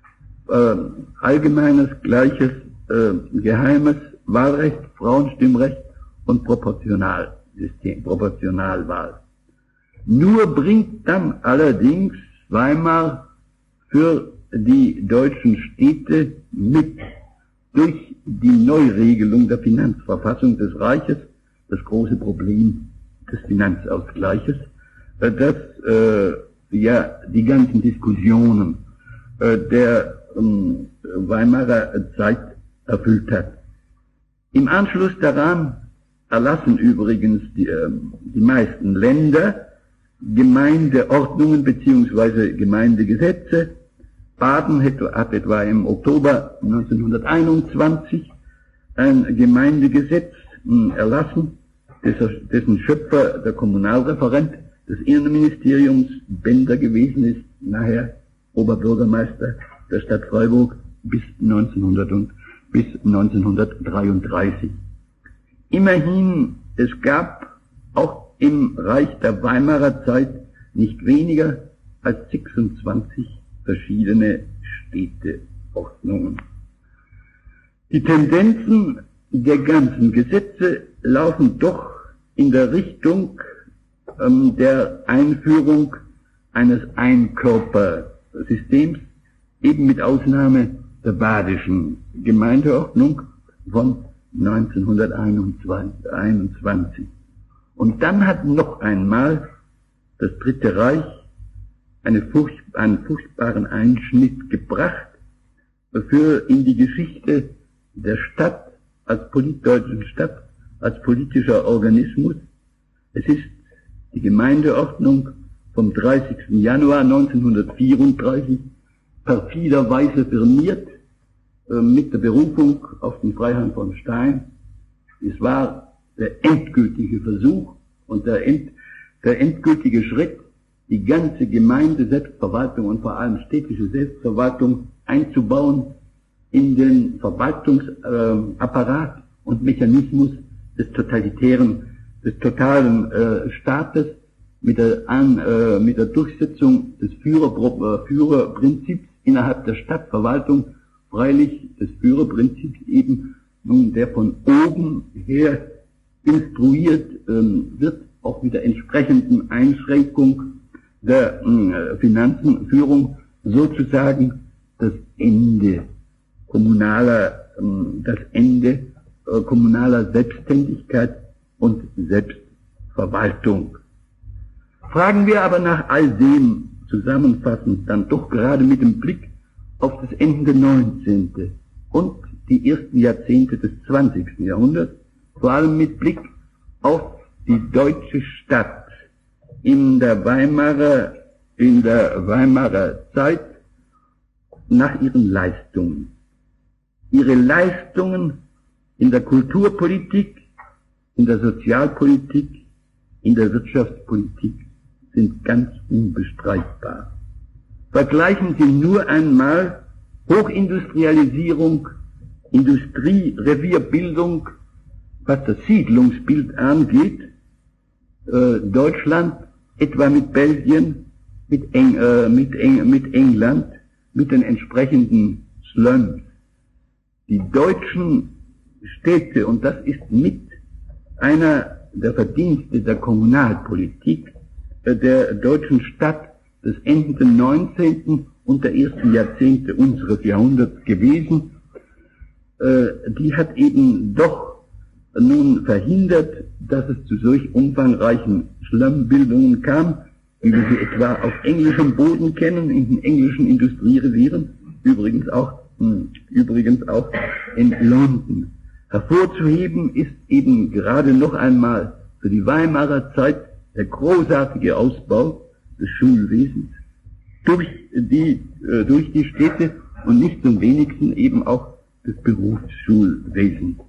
äh, allgemeines, gleiches, äh, geheimes Wahlrecht, Frauenstimmrecht und Proportionalsystem, Proportionalwahl. Nur bringt dann allerdings Weimar für die deutschen Städte mit durch die Neuregelung der Finanzverfassung des Reiches das große Problem des Finanzausgleiches, äh, das äh, ja die ganzen Diskussionen äh, der ähm, Weimarer Zeit erfüllt hat. Im Anschluss daran erlassen übrigens die, äh, die meisten Länder Gemeindeordnungen bzw. Gemeindegesetze. Baden hat etwa im Oktober neunzehnhunderteinundzwanzig ein Gemeindegesetz mh, erlassen, dessen Schöpfer der Kommunalreferent des Innenministeriums Bender gewesen ist, nachher Oberbürgermeister der Stadt Freiburg bis, neunzehnhundert und, bis neunzehnhundertdreiunddreißig. Immerhin, es gab auch im Reich der Weimarer Zeit nicht weniger als sechsundzwanzig verschiedene Städteordnungen. Die Tendenzen der ganzen Gesetze laufen doch in der Richtung ähm, der Einführung eines Einkörpersystems, eben mit Ausnahme der badischen Gemeindeordnung von neunzehnhunderteinundzwanzig. Und dann hat noch einmal das Dritte Reich eine furcht, einen furchtbaren Einschnitt gebracht für in die Geschichte der Stadt als deutschen Stadt, als politischer Organismus. Es ist die Gemeindeordnung vom dreißigsten Januar neunzehnhundertvierunddreißig perfiderweise firmiert äh, mit der Berufung auf den Freiherrn von Stein. Es war der endgültige Versuch und der, end, der endgültige Schritt, die ganze Gemeinde, Selbstverwaltung und vor allem städtische Selbstverwaltung einzubauen in den Verwaltungsapparat äh, und Mechanismus des totalitären, des totalen äh, Staates mit der, an, äh, mit der Durchsetzung des Führer, äh, Führerprinzips innerhalb der Stadtverwaltung, freilich des Führerprinzips eben nun der von oben her instruiert ähm, wird, auch mit der entsprechenden Einschränkung der äh, Finanzenführung, sozusagen das Ende kommunaler, ähm, das Ende äh, kommunaler Selbstständigkeit und Selbstverwaltung. Fragen wir aber nach all dem zusammenfassend dann doch gerade mit dem Blick auf das Ende neunzehnten und die ersten Jahrzehnte des zwanzigsten Jahrhunderts, vor allem mit Blick auf die deutsche Stadt in der Weimarer, in der Weimarer Zeit nach ihren Leistungen. Ihre Leistungen in der Kulturpolitik, in der Sozialpolitik, in der Wirtschaftspolitik sind ganz unbestreitbar. Vergleichen Sie nur einmal Hochindustrialisierung, Industrie, Revierbildung, was das Siedlungsbild angeht, äh, Deutschland etwa mit Belgien, mit, Eng, äh, mit, Eng, mit England, mit den entsprechenden Slums. Die deutschen Städte, und das ist mit einer der Verdienste der Kommunalpolitik äh, der deutschen Stadt des endenden neunzehnten und der ersten Jahrzehnte unseres Jahrhunderts gewesen, äh, die hat eben doch nun verhindert, dass es zu solch umfangreichen Slum-Bildungen kam, wie wir sie etwa auf englischem Boden kennen, in den englischen Industrierevieren, übrigens auch, mh, übrigens auch in London. Hervorzuheben ist eben gerade noch einmal für die Weimarer Zeit der großartige Ausbau des Schulwesens durch die, äh, durch die Städte und nicht zum wenigsten eben auch des Berufsschulwesens.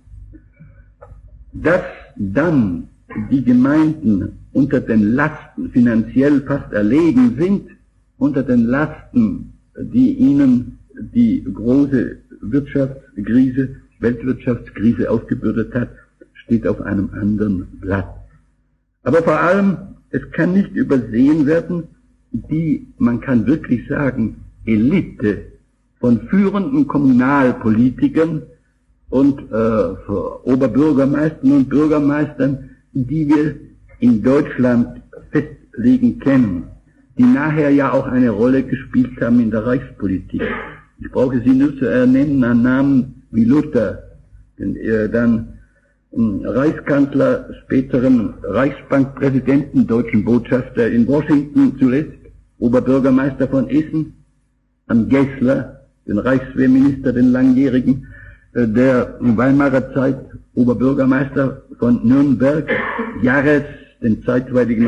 Dass dann die Gemeinden unter den Lasten finanziell fast erlegen sind, unter den Lasten, die ihnen die große Wirtschaftskrise, Weltwirtschaftskrise aufgebürdet hat, steht auf einem anderen Blatt. Aber vor allem, es kann nicht übersehen werden, die, man kann wirklich sagen, Elite von führenden Kommunalpolitikern und äh, Oberbürgermeistern und Bürgermeistern, die wir in Deutschland festlegen können, die nachher ja auch eine Rolle gespielt haben in der Reichspolitik. Ich brauche sie nur zu ernennen an Namen wie Luther, den, äh, dann ähm, Reichskanzler, späteren Reichsbankpräsidenten, deutschen Botschafter in Washington zuletzt, Oberbürgermeister von Essen, an Gessler, den Reichswehrminister, den langjährigen, äh, der Weimarer Zeit Oberbürgermeister von Nürnberg, Jarres, den zeitweiligen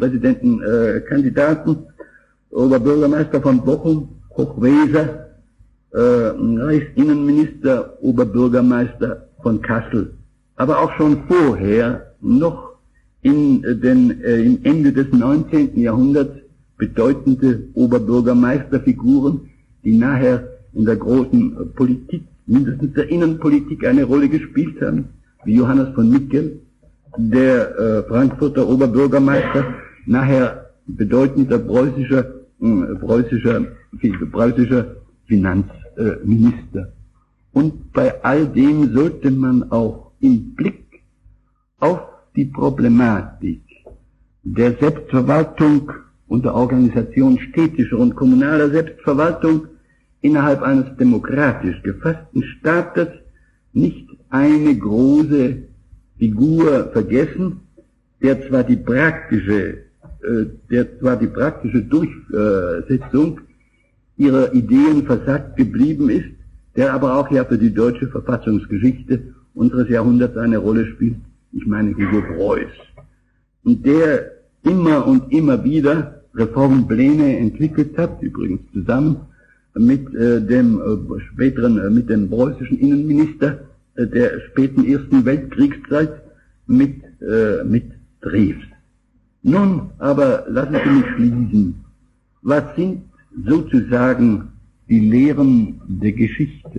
Reichspräsidentenkandidaten, äh, Oberbürgermeister von Bochum, Hochweser, äh, Reichsinnenminister, Oberbürgermeister von Kassel. Aber auch schon vorher, noch in den, äh, im Ende des neunzehnten Jahrhunderts, bedeutende Oberbürgermeisterfiguren, die nachher in der großen Politik, mindestens der Innenpolitik, eine Rolle gespielt haben, wie Johannes von Mickel, der äh, Frankfurter Oberbürgermeister, nachher bedeutender preußischer, äh, preußischer, preußischer Finanzminister. Äh, Und bei all dem sollte man auch im Blick auf die Problematik der Selbstverwaltung und der Organisation städtischer und kommunaler Selbstverwaltung innerhalb eines demokratisch gefassten Staates nicht eine große Figur vergessen, der zwar die praktische, äh, der zwar die praktische Durchsetzung ihrer Ideen versagt geblieben ist, der aber auch ja für die deutsche Verfassungsgeschichte unseres Jahrhunderts eine Rolle spielt. Ich meine Hugo Preuß. Und der immer und immer wieder Reformpläne entwickelt hat, übrigens zusammen mit äh, dem äh, späteren, äh, mit dem preußischen Innenminister äh, der späten Ersten Weltkriegszeit, mit, äh, mit Drews. Nun aber lassen Sie mich schließen. Was sind sozusagen die Lehren der Geschichte?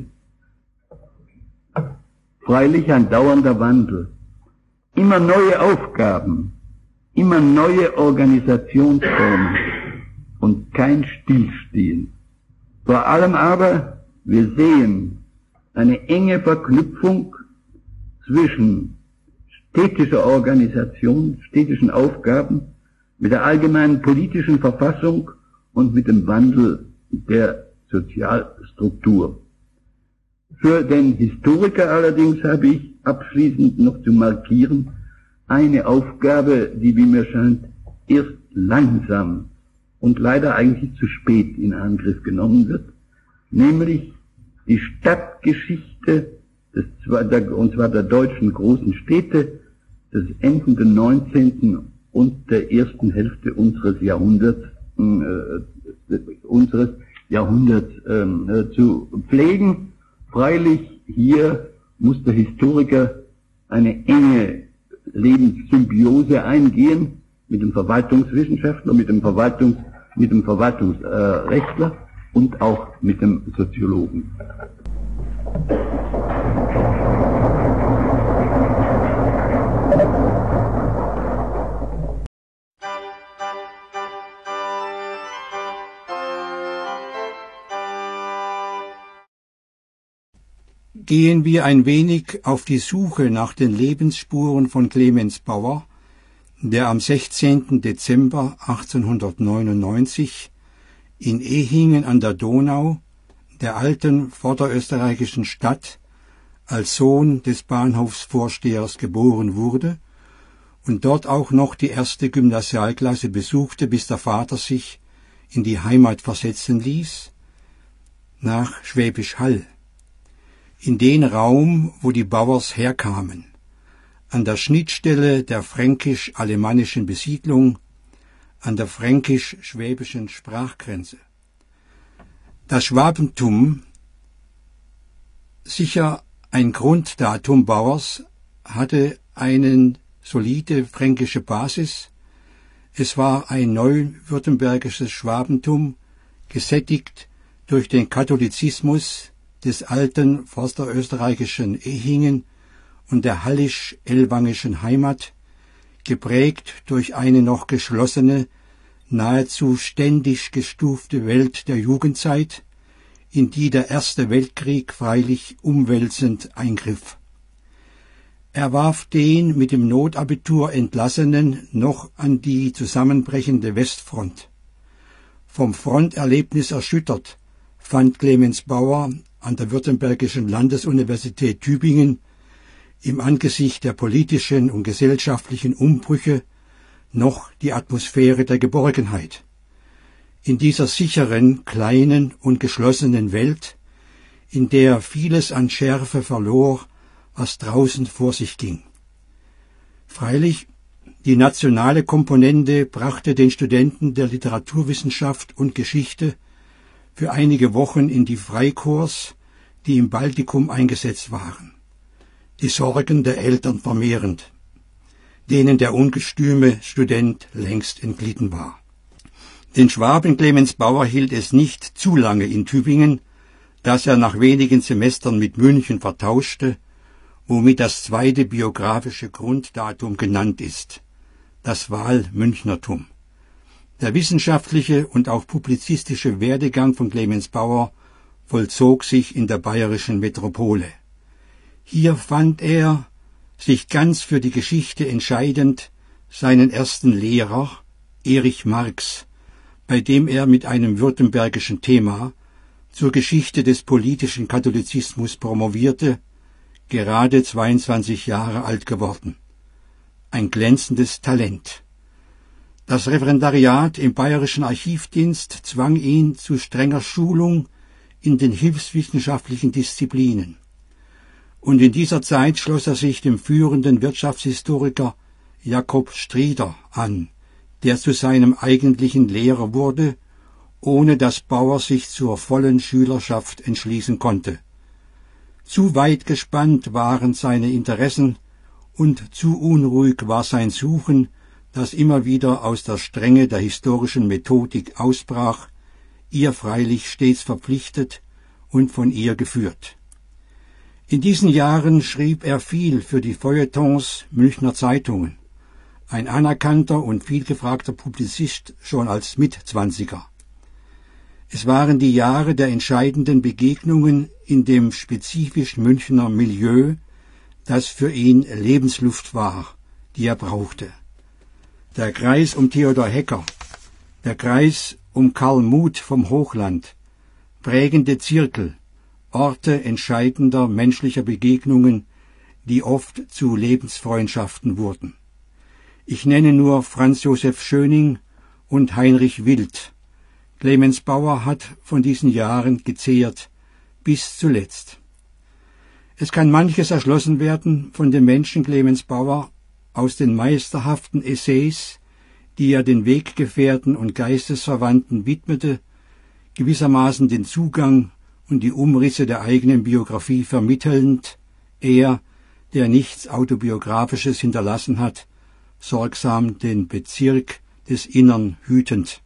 Freilich ein dauernder Wandel. Immer neue Aufgaben, immer neue Organisationsformen und kein Stillstehen. Vor allem aber, wir sehen eine enge Verknüpfung zwischen städtischer Organisation, städtischen Aufgaben, mit der allgemeinen politischen Verfassung und mit dem Wandel der Sozialstruktur. Für den Historiker allerdings habe ich abschließend noch zu markieren eine Aufgabe, die, wie mir scheint, erst langsam und leider eigentlich zu spät in Angriff genommen wird, nämlich die Stadtgeschichte, des, und zwar der deutschen großen Städte, des endenden neunzehnten und der ersten Hälfte unseres Jahrhunderts, äh, unseres Jahrhunderts äh, zu pflegen. Freilich, hier muss der Historiker eine enge Lebenssymbiose eingehen mit dem Verwaltungswissenschaftler, mit dem Verwaltungs, mit dem Verwaltungsrechtler äh, und auch mit dem Soziologen. Gehen wir ein wenig auf die Suche nach den Lebensspuren von Clemens Bauer, der am sechzehnten Dezember achtzehnhundertneunundneunzig in Ehingen an der Donau, der alten vorderösterreichischen Stadt, als Sohn des Bahnhofsvorstehers geboren wurde und dort auch noch die erste Gymnasialklasse besuchte, bis der Vater sich in die Heimat versetzen ließ, nach Schwäbisch Hall, in den Raum, wo die Bauers herkamen, an der Schnittstelle der fränkisch-alemannischen Besiedlung, an der fränkisch-schwäbischen Sprachgrenze. Das Schwabentum, sicher ein Grunddatum Bauers, hatte eine solide fränkische Basis. Es war ein neuwürttembergisches Schwabentum, gesättigt durch den Katholizismus des alten vorderösterreichischen Ehingen und der hallisch-elwangischen Heimat, geprägt durch eine noch geschlossene, nahezu ständig gestufte Welt der Jugendzeit, in die der Erste Weltkrieg freilich umwälzend eingriff. Er warf den mit dem Notabitur Entlassenen noch an die zusammenbrechende Westfront. Vom Fronterlebnis erschüttert fand Clemens Bauer an der Württembergischen Landesuniversität Tübingen im Angesicht der politischen und gesellschaftlichen Umbrüche noch die Atmosphäre der Geborgenheit. In dieser sicheren, kleinen und geschlossenen Welt, in der vieles an Schärfe verlor, was draußen vor sich ging. Freilich, die nationale Komponente brachte den Studenten der Literaturwissenschaft und Geschichte für einige Wochen in die Freikorps, die im Baltikum eingesetzt waren, die Sorgen der Eltern vermehrend, denen der ungestüme Student längst entglitten war. Den Schwaben Clemens Bauer hielt es nicht zu lange in Tübingen, dass er nach wenigen Semestern mit München vertauschte, womit das zweite biografische Grunddatum genannt ist, das Wahlmünchnertum. Der wissenschaftliche und auch publizistische Werdegang von Clemens Bauer vollzog sich in der bayerischen Metropole. Hier fand er, sich ganz für die Geschichte entscheidend, seinen ersten Lehrer, Erich Marx, bei dem er mit einem württembergischen Thema zur Geschichte des politischen Katholizismus promovierte, gerade zweiundzwanzig Jahre alt geworden. Ein glänzendes Talent. Das Referendariat im Bayerischen Archivdienst zwang ihn zu strenger Schulung in den hilfswissenschaftlichen Disziplinen. Und in dieser Zeit schloss er sich dem führenden Wirtschaftshistoriker Jakob Strieder an, der zu seinem eigentlichen Lehrer wurde, ohne dass Bauer sich zur vollen Schülerschaft entschließen konnte. Zu weit gespannt waren seine Interessen und zu unruhig war sein Suchen, das immer wieder aus der Strenge der historischen Methodik ausbrach, ihr freilich stets verpflichtet und von ihr geführt. In diesen Jahren schrieb er viel für die Feuilletons Münchner Zeitungen, ein anerkannter und vielgefragter Publizist schon als Mitzwanziger. Es waren die Jahre der entscheidenden Begegnungen in dem spezifisch Münchner Milieu, das für ihn Lebensluft war, die er brauchte. Der Kreis um Theodor Hecker, der Kreis um Karl Muth vom Hochland, prägende Zirkel, Orte entscheidender menschlicher Begegnungen, die oft zu Lebensfreundschaften wurden. Ich nenne nur Franz Josef Schöning und Heinrich Wild. Clemens Bauer hat von diesen Jahren gezehrt, bis zuletzt. Es kann manches erschlossen werden von dem Menschen Clemens Bauer aus den meisterhaften Essays, die er den Weggefährten und Geistesverwandten widmete, gewissermaßen den Zugang und die Umrisse der eigenen Biografie vermittelnd, er, der nichts Autobiografisches hinterlassen hat, sorgsam den Bezirk des Innern hütend.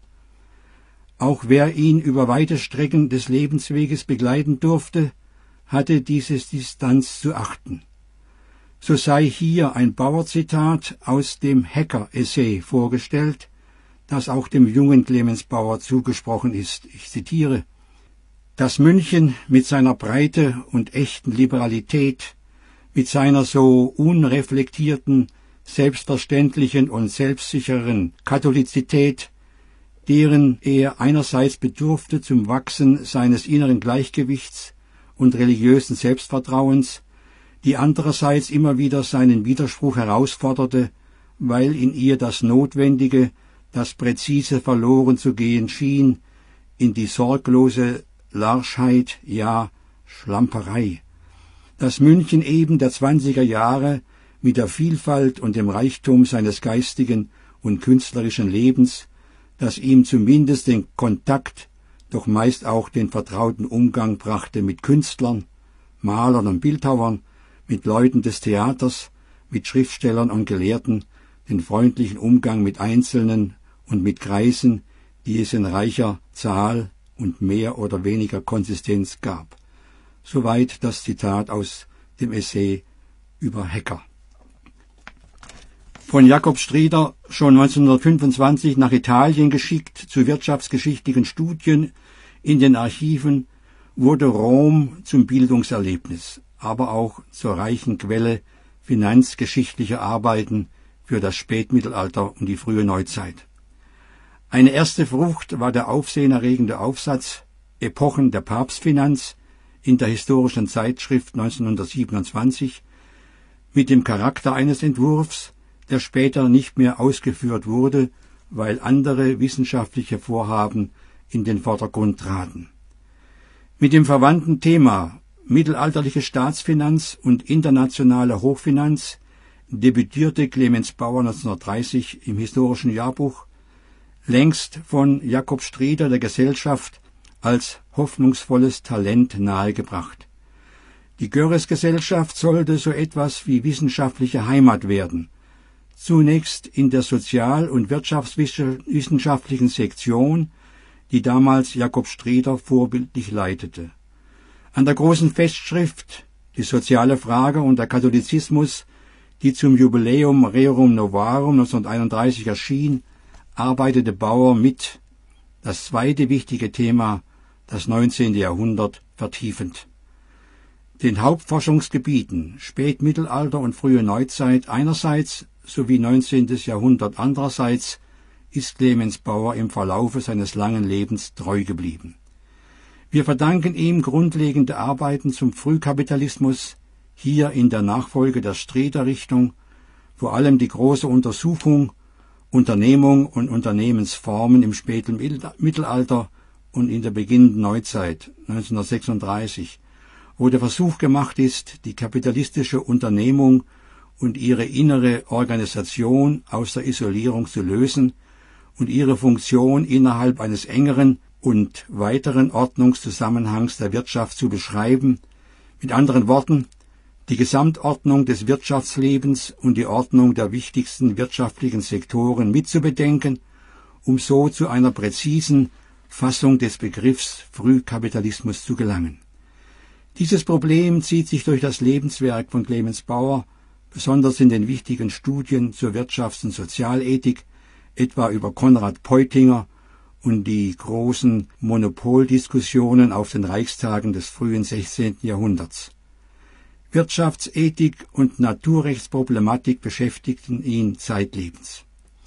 Auch wer ihn über weite Strecken des Lebensweges begleiten durfte, hatte diese Distanz zu achten. So sei hier ein Bauer-Zitat aus dem Hecker-Essay vorgestellt, das auch dem jungen Clemens Bauer zugesprochen ist. Ich zitiere: Das München mit seiner Breite und echten Liberalität, mit seiner so unreflektierten, selbstverständlichen und selbstsicheren Katholizität, deren er einerseits bedurfte zum Wachsen seines inneren Gleichgewichts und religiösen Selbstvertrauens, die andererseits immer wieder seinen Widerspruch herausforderte, weil in ihr das Notwendige, das Präzise verloren zu gehen schien, in die sorglose Larschheit, ja Schlamperei. Das München eben der zwanziger Jahre mit der Vielfalt und dem Reichtum seines geistigen und künstlerischen Lebens, das ihm zumindest den Kontakt, doch meist auch den vertrauten Umgang brachte mit Künstlern, Malern und Bildhauern, mit Leuten des Theaters, mit Schriftstellern und Gelehrten, den freundlichen Umgang mit Einzelnen und mit Kreisen, die es in reicher Zahl und mehr oder weniger Konsistenz gab. Soweit das Zitat aus dem Essay über Hecker. Von Jakob Strieder schon neunzehnhundertfünfundzwanzig nach Italien geschickt zu wirtschaftsgeschichtlichen Studien in den Archiven, wurde Rom zum Bildungserlebnis, aber auch zur reichen Quelle finanzgeschichtlicher Arbeiten für das Spätmittelalter und die frühe Neuzeit. Eine erste Frucht war der aufsehenerregende Aufsatz »Epochen der Papstfinanz« in der Historischen Zeitschrift neunzehnhundertsiebenundzwanzig mit dem Charakter eines Entwurfs, der später nicht mehr ausgeführt wurde, weil andere wissenschaftliche Vorhaben in den Vordergrund traten. Mit dem verwandten Thema mittelalterliche Staatsfinanz und internationale Hochfinanz debütierte Clemens Bauer neunzehnhundertdreißig im Historischen Jahrbuch, längst von Jakob Strieder der Gesellschaft als hoffnungsvolles Talent nahegebracht. Die Görres-Gesellschaft sollte so etwas wie wissenschaftliche Heimat werden, zunächst in der sozial- und wirtschaftswissenschaftlichen Sektion, die damals Jakob Strieder vorbildlich leitete. An der großen Festschrift »Die soziale Frage und der Katholizismus«, die zum Jubiläum Rerum Novarum neunzehnhunderteinunddreißig erschien, arbeitete Bauer mit, das zweite wichtige Thema, das neunzehnte Jahrhundert, vertiefend. Den Hauptforschungsgebieten Spätmittelalter und frühe Neuzeit einerseits sowie neunzehntes Jahrhundert andererseits ist Clemens Bauer im Verlaufe seines langen Lebens treu geblieben. Wir verdanken ihm grundlegende Arbeiten zum Frühkapitalismus, hier in der Nachfolge der Strieder-Richtung, vor allem die große Untersuchung Unternehmung und Unternehmensformen im späten Mittelalter und in der beginnenden Neuzeit neunzehnhundertsechsunddreißig, wo der Versuch gemacht ist, die kapitalistische Unternehmung und ihre innere Organisation aus der Isolierung zu lösen und ihre Funktion innerhalb eines engeren und weiteren Ordnungszusammenhangs der Wirtschaft zu beschreiben, mit anderen Worten, die Gesamtordnung des Wirtschaftslebens und die Ordnung der wichtigsten wirtschaftlichen Sektoren mitzubedenken, um so zu einer präzisen Fassung des Begriffs Frühkapitalismus zu gelangen. Dieses Problem zieht sich durch das Lebenswerk von Clemens Bauer, besonders in den wichtigen Studien zur Wirtschafts- und Sozialethik, etwa über Konrad Peutinger und die großen Monopoldiskussionen auf den Reichstagen des frühen sechzehnten Jahrhunderts. Wirtschaftsethik und Naturrechtsproblematik beschäftigten ihn zeitlebens.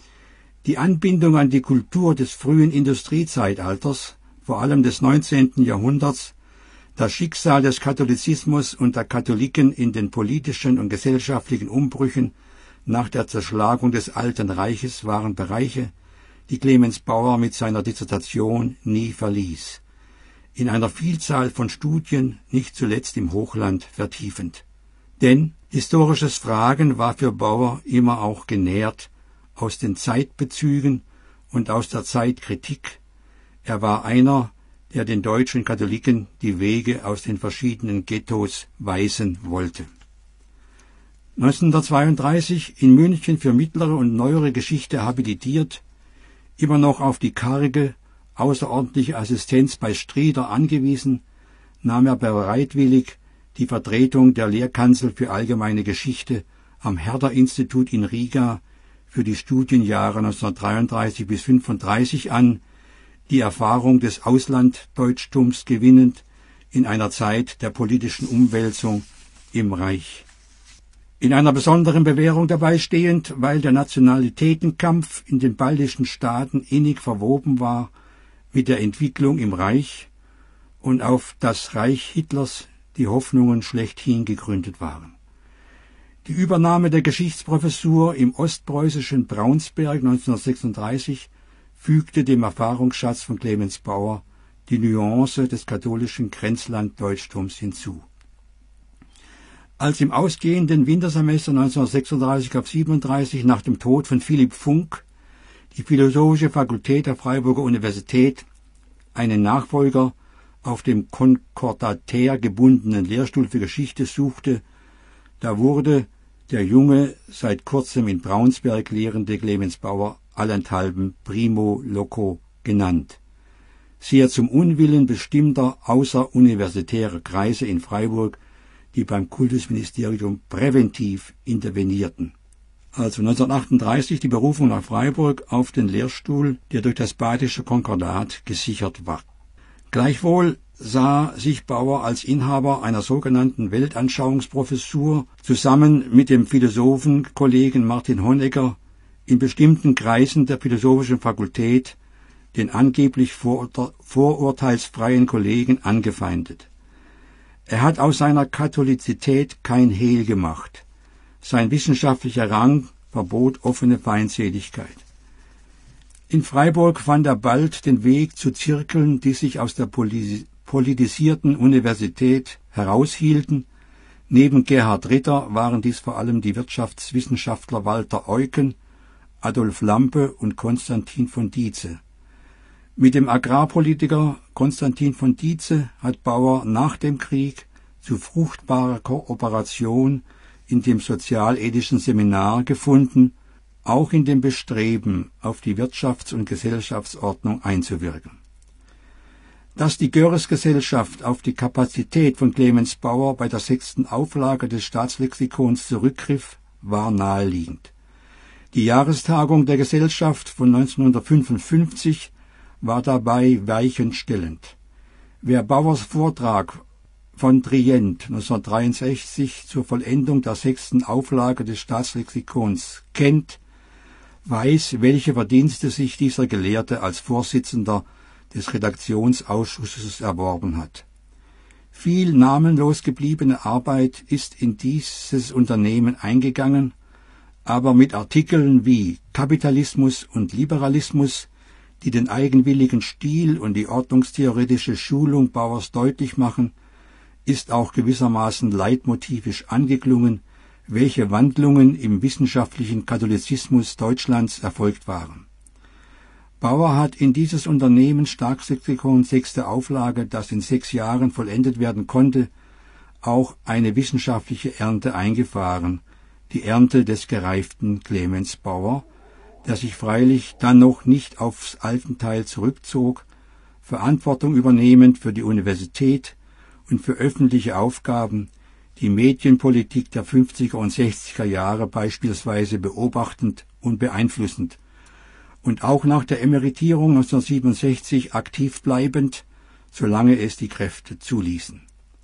Die Anbindung an die Kultur des frühen Industriezeitalters, vor allem des neunzehnten Jahrhunderts, das Schicksal des Katholizismus und der Katholiken in den politischen und gesellschaftlichen Umbrüchen nach der Zerschlagung des Alten Reiches waren Bereiche, die Clemens Bauer mit seiner Dissertation nie verließ, in einer Vielzahl von Studien, nicht zuletzt im Hochland, vertiefend. Denn historisches Fragen war für Bauer immer auch genährt aus den Zeitbezügen und aus der Zeitkritik. Er war einer, der den deutschen Katholiken die Wege aus den verschiedenen Ghettos weisen wollte. neunzehnhundertzweiunddreißig in München für mittlere und neuere Geschichte habilitiert, immer noch auf die karge, außerordentliche Assistenz bei Strieder angewiesen, nahm er bereitwillig die Vertretung der Lehrkanzel für allgemeine Geschichte am Herder-Institut in Riga für die Studienjahre neunzehnhundertdreiunddreißig bis fünfunddreißig an, die Erfahrung des Auslanddeutchtums gewinnend in einer Zeit der politischen Umwälzung im Reich. In einer besonderen Bewährung dabei stehend, weil der Nationalitätenkampf in den baltischen Staaten innig verwoben war mit der Entwicklung im Reich und auf das Reich Hitlers die Hoffnungen schlechthin gegründet waren. Die Übernahme der Geschichtsprofessur im ostpreußischen Braunsberg neunzehnhundertsechsunddreißig fügte dem Erfahrungsschatz von Clemens Bauer die Nuance des katholischen Grenzlanddeutchtums hinzu. Als im ausgehenden Wintersemester neunzehnhundertsechsunddreißig auf siebenunddreißig nach dem Tod von Philipp Funk die Philosophische Fakultät der Freiburger Universität einen Nachfolger auf dem konkordatär gebundenen Lehrstuhl für Geschichte suchte, da wurde der junge, seit kurzem in Braunsberg lehrende Clemens Bauer allenthalben Primo Loco genannt, sehr zum Unwillen bestimmter außeruniversitärer Kreise in Freiburg, die beim Kultusministerium präventiv intervenierten. Also neunzehnhundertachtunddreißig die Berufung nach Freiburg auf den Lehrstuhl, der durch das Badische Konkordat gesichert war. Gleichwohl sah sich Bauer als Inhaber einer sogenannten Weltanschauungsprofessur zusammen mit dem Philosophenkollegen Martin Honegger in bestimmten Kreisen der Philosophischen Fakultät den angeblich vorurte- vorurteilsfreien Kollegen angefeindet. Er hat aus seiner Katholizität kein Hehl gemacht. Sein wissenschaftlicher Rang verbot offene Feindseligkeit. In Freiburg fand er bald den Weg zu Zirkeln, die sich aus der politisierten Universität heraushielten. Neben Gerhard Ritter waren dies vor allem die Wirtschaftswissenschaftler Walter Eucken, Adolf Lampe und Konstantin von Dietze. Mit dem Agrarpolitiker Konstantin von Dietze hat Bauer nach dem Krieg zu fruchtbarer Kooperation in dem sozialethischen Seminar gefunden, auch in dem Bestreben, auf die Wirtschafts- und Gesellschaftsordnung einzuwirken. Dass die Görres-Gesellschaft auf die Kapazität von Clemens Bauer bei der sechsten Auflage des Staatslexikons zurückgriff, war naheliegend. Die Jahrestagung der Gesellschaft von neunzehnhundertfünfundfünfzig war dabei weichenstellend. Wer Bauers Vortrag von Trient neunzehnhundertdreiundsechzig zur Vollendung der sechsten Auflage des Staatslexikons kennt, weiß, welche Verdienste sich dieser Gelehrte als Vorsitzender des Redaktionsausschusses erworben hat. Viel namenlos gebliebene Arbeit ist in dieses Unternehmen eingegangen, aber mit Artikeln wie Kapitalismus und Liberalismus, die den eigenwilligen Stil und die ordnungstheoretische Schulung Bauers deutlich machen, ist auch gewissermaßen leitmotivisch angeklungen, welche Wandlungen im wissenschaftlichen Katholizismus Deutschlands erfolgt waren. Bauer hat in dieses Unternehmen Staatslexikon sechste Auflage, das in sechs Jahren vollendet werden konnte, auch eine wissenschaftliche Ernte eingefahren, die Ernte des gereiften Clemens Bauer, der sich freilich dann noch nicht aufs Altenteil zurückzog, Verantwortung übernehmend für die Universität und für öffentliche Aufgaben, die Medienpolitik der fünfziger und sechziger Jahre beispielsweise beobachtend und beeinflussend und auch nach der Emeritierung neunzehnhundertsiebenundsechzig aktiv bleibend, solange es die Kräfte zuließen.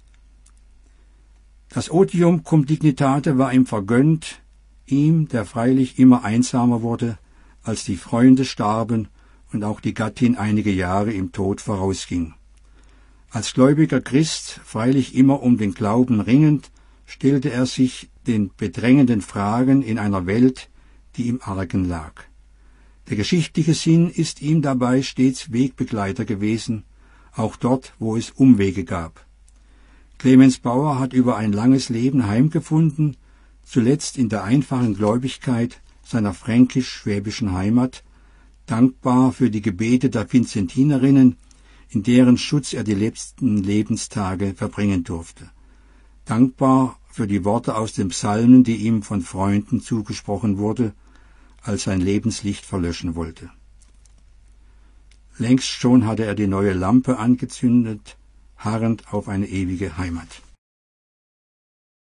Das Odium cum dignitate war ihm vergönnt, ihm, der freilich immer einsamer wurde, als die Freunde starben und auch die Gattin einige Jahre im Tod vorausging. Als gläubiger Christ, freilich immer um den Glauben ringend, stellte er sich den bedrängenden Fragen in einer Welt, die im Argen lag. Der geschichtliche Sinn ist ihm dabei stets Wegbegleiter gewesen, auch dort, wo es Umwege gab. Clemens Bauer hat über ein langes Leben heimgefunden, zuletzt in der einfachen Gläubigkeit seiner fränkisch-schwäbischen Heimat, dankbar für die Gebete der Vinzentinerinnen, in deren Schutz er die letzten Lebenstage verbringen durfte. Dankbar für die Worte aus den Psalmen, die ihm von Freunden zugesprochen wurde, als sein Lebenslicht verlöschen wollte. Längst schon hatte er die neue Lampe angezündet, harrend auf eine ewige Heimat.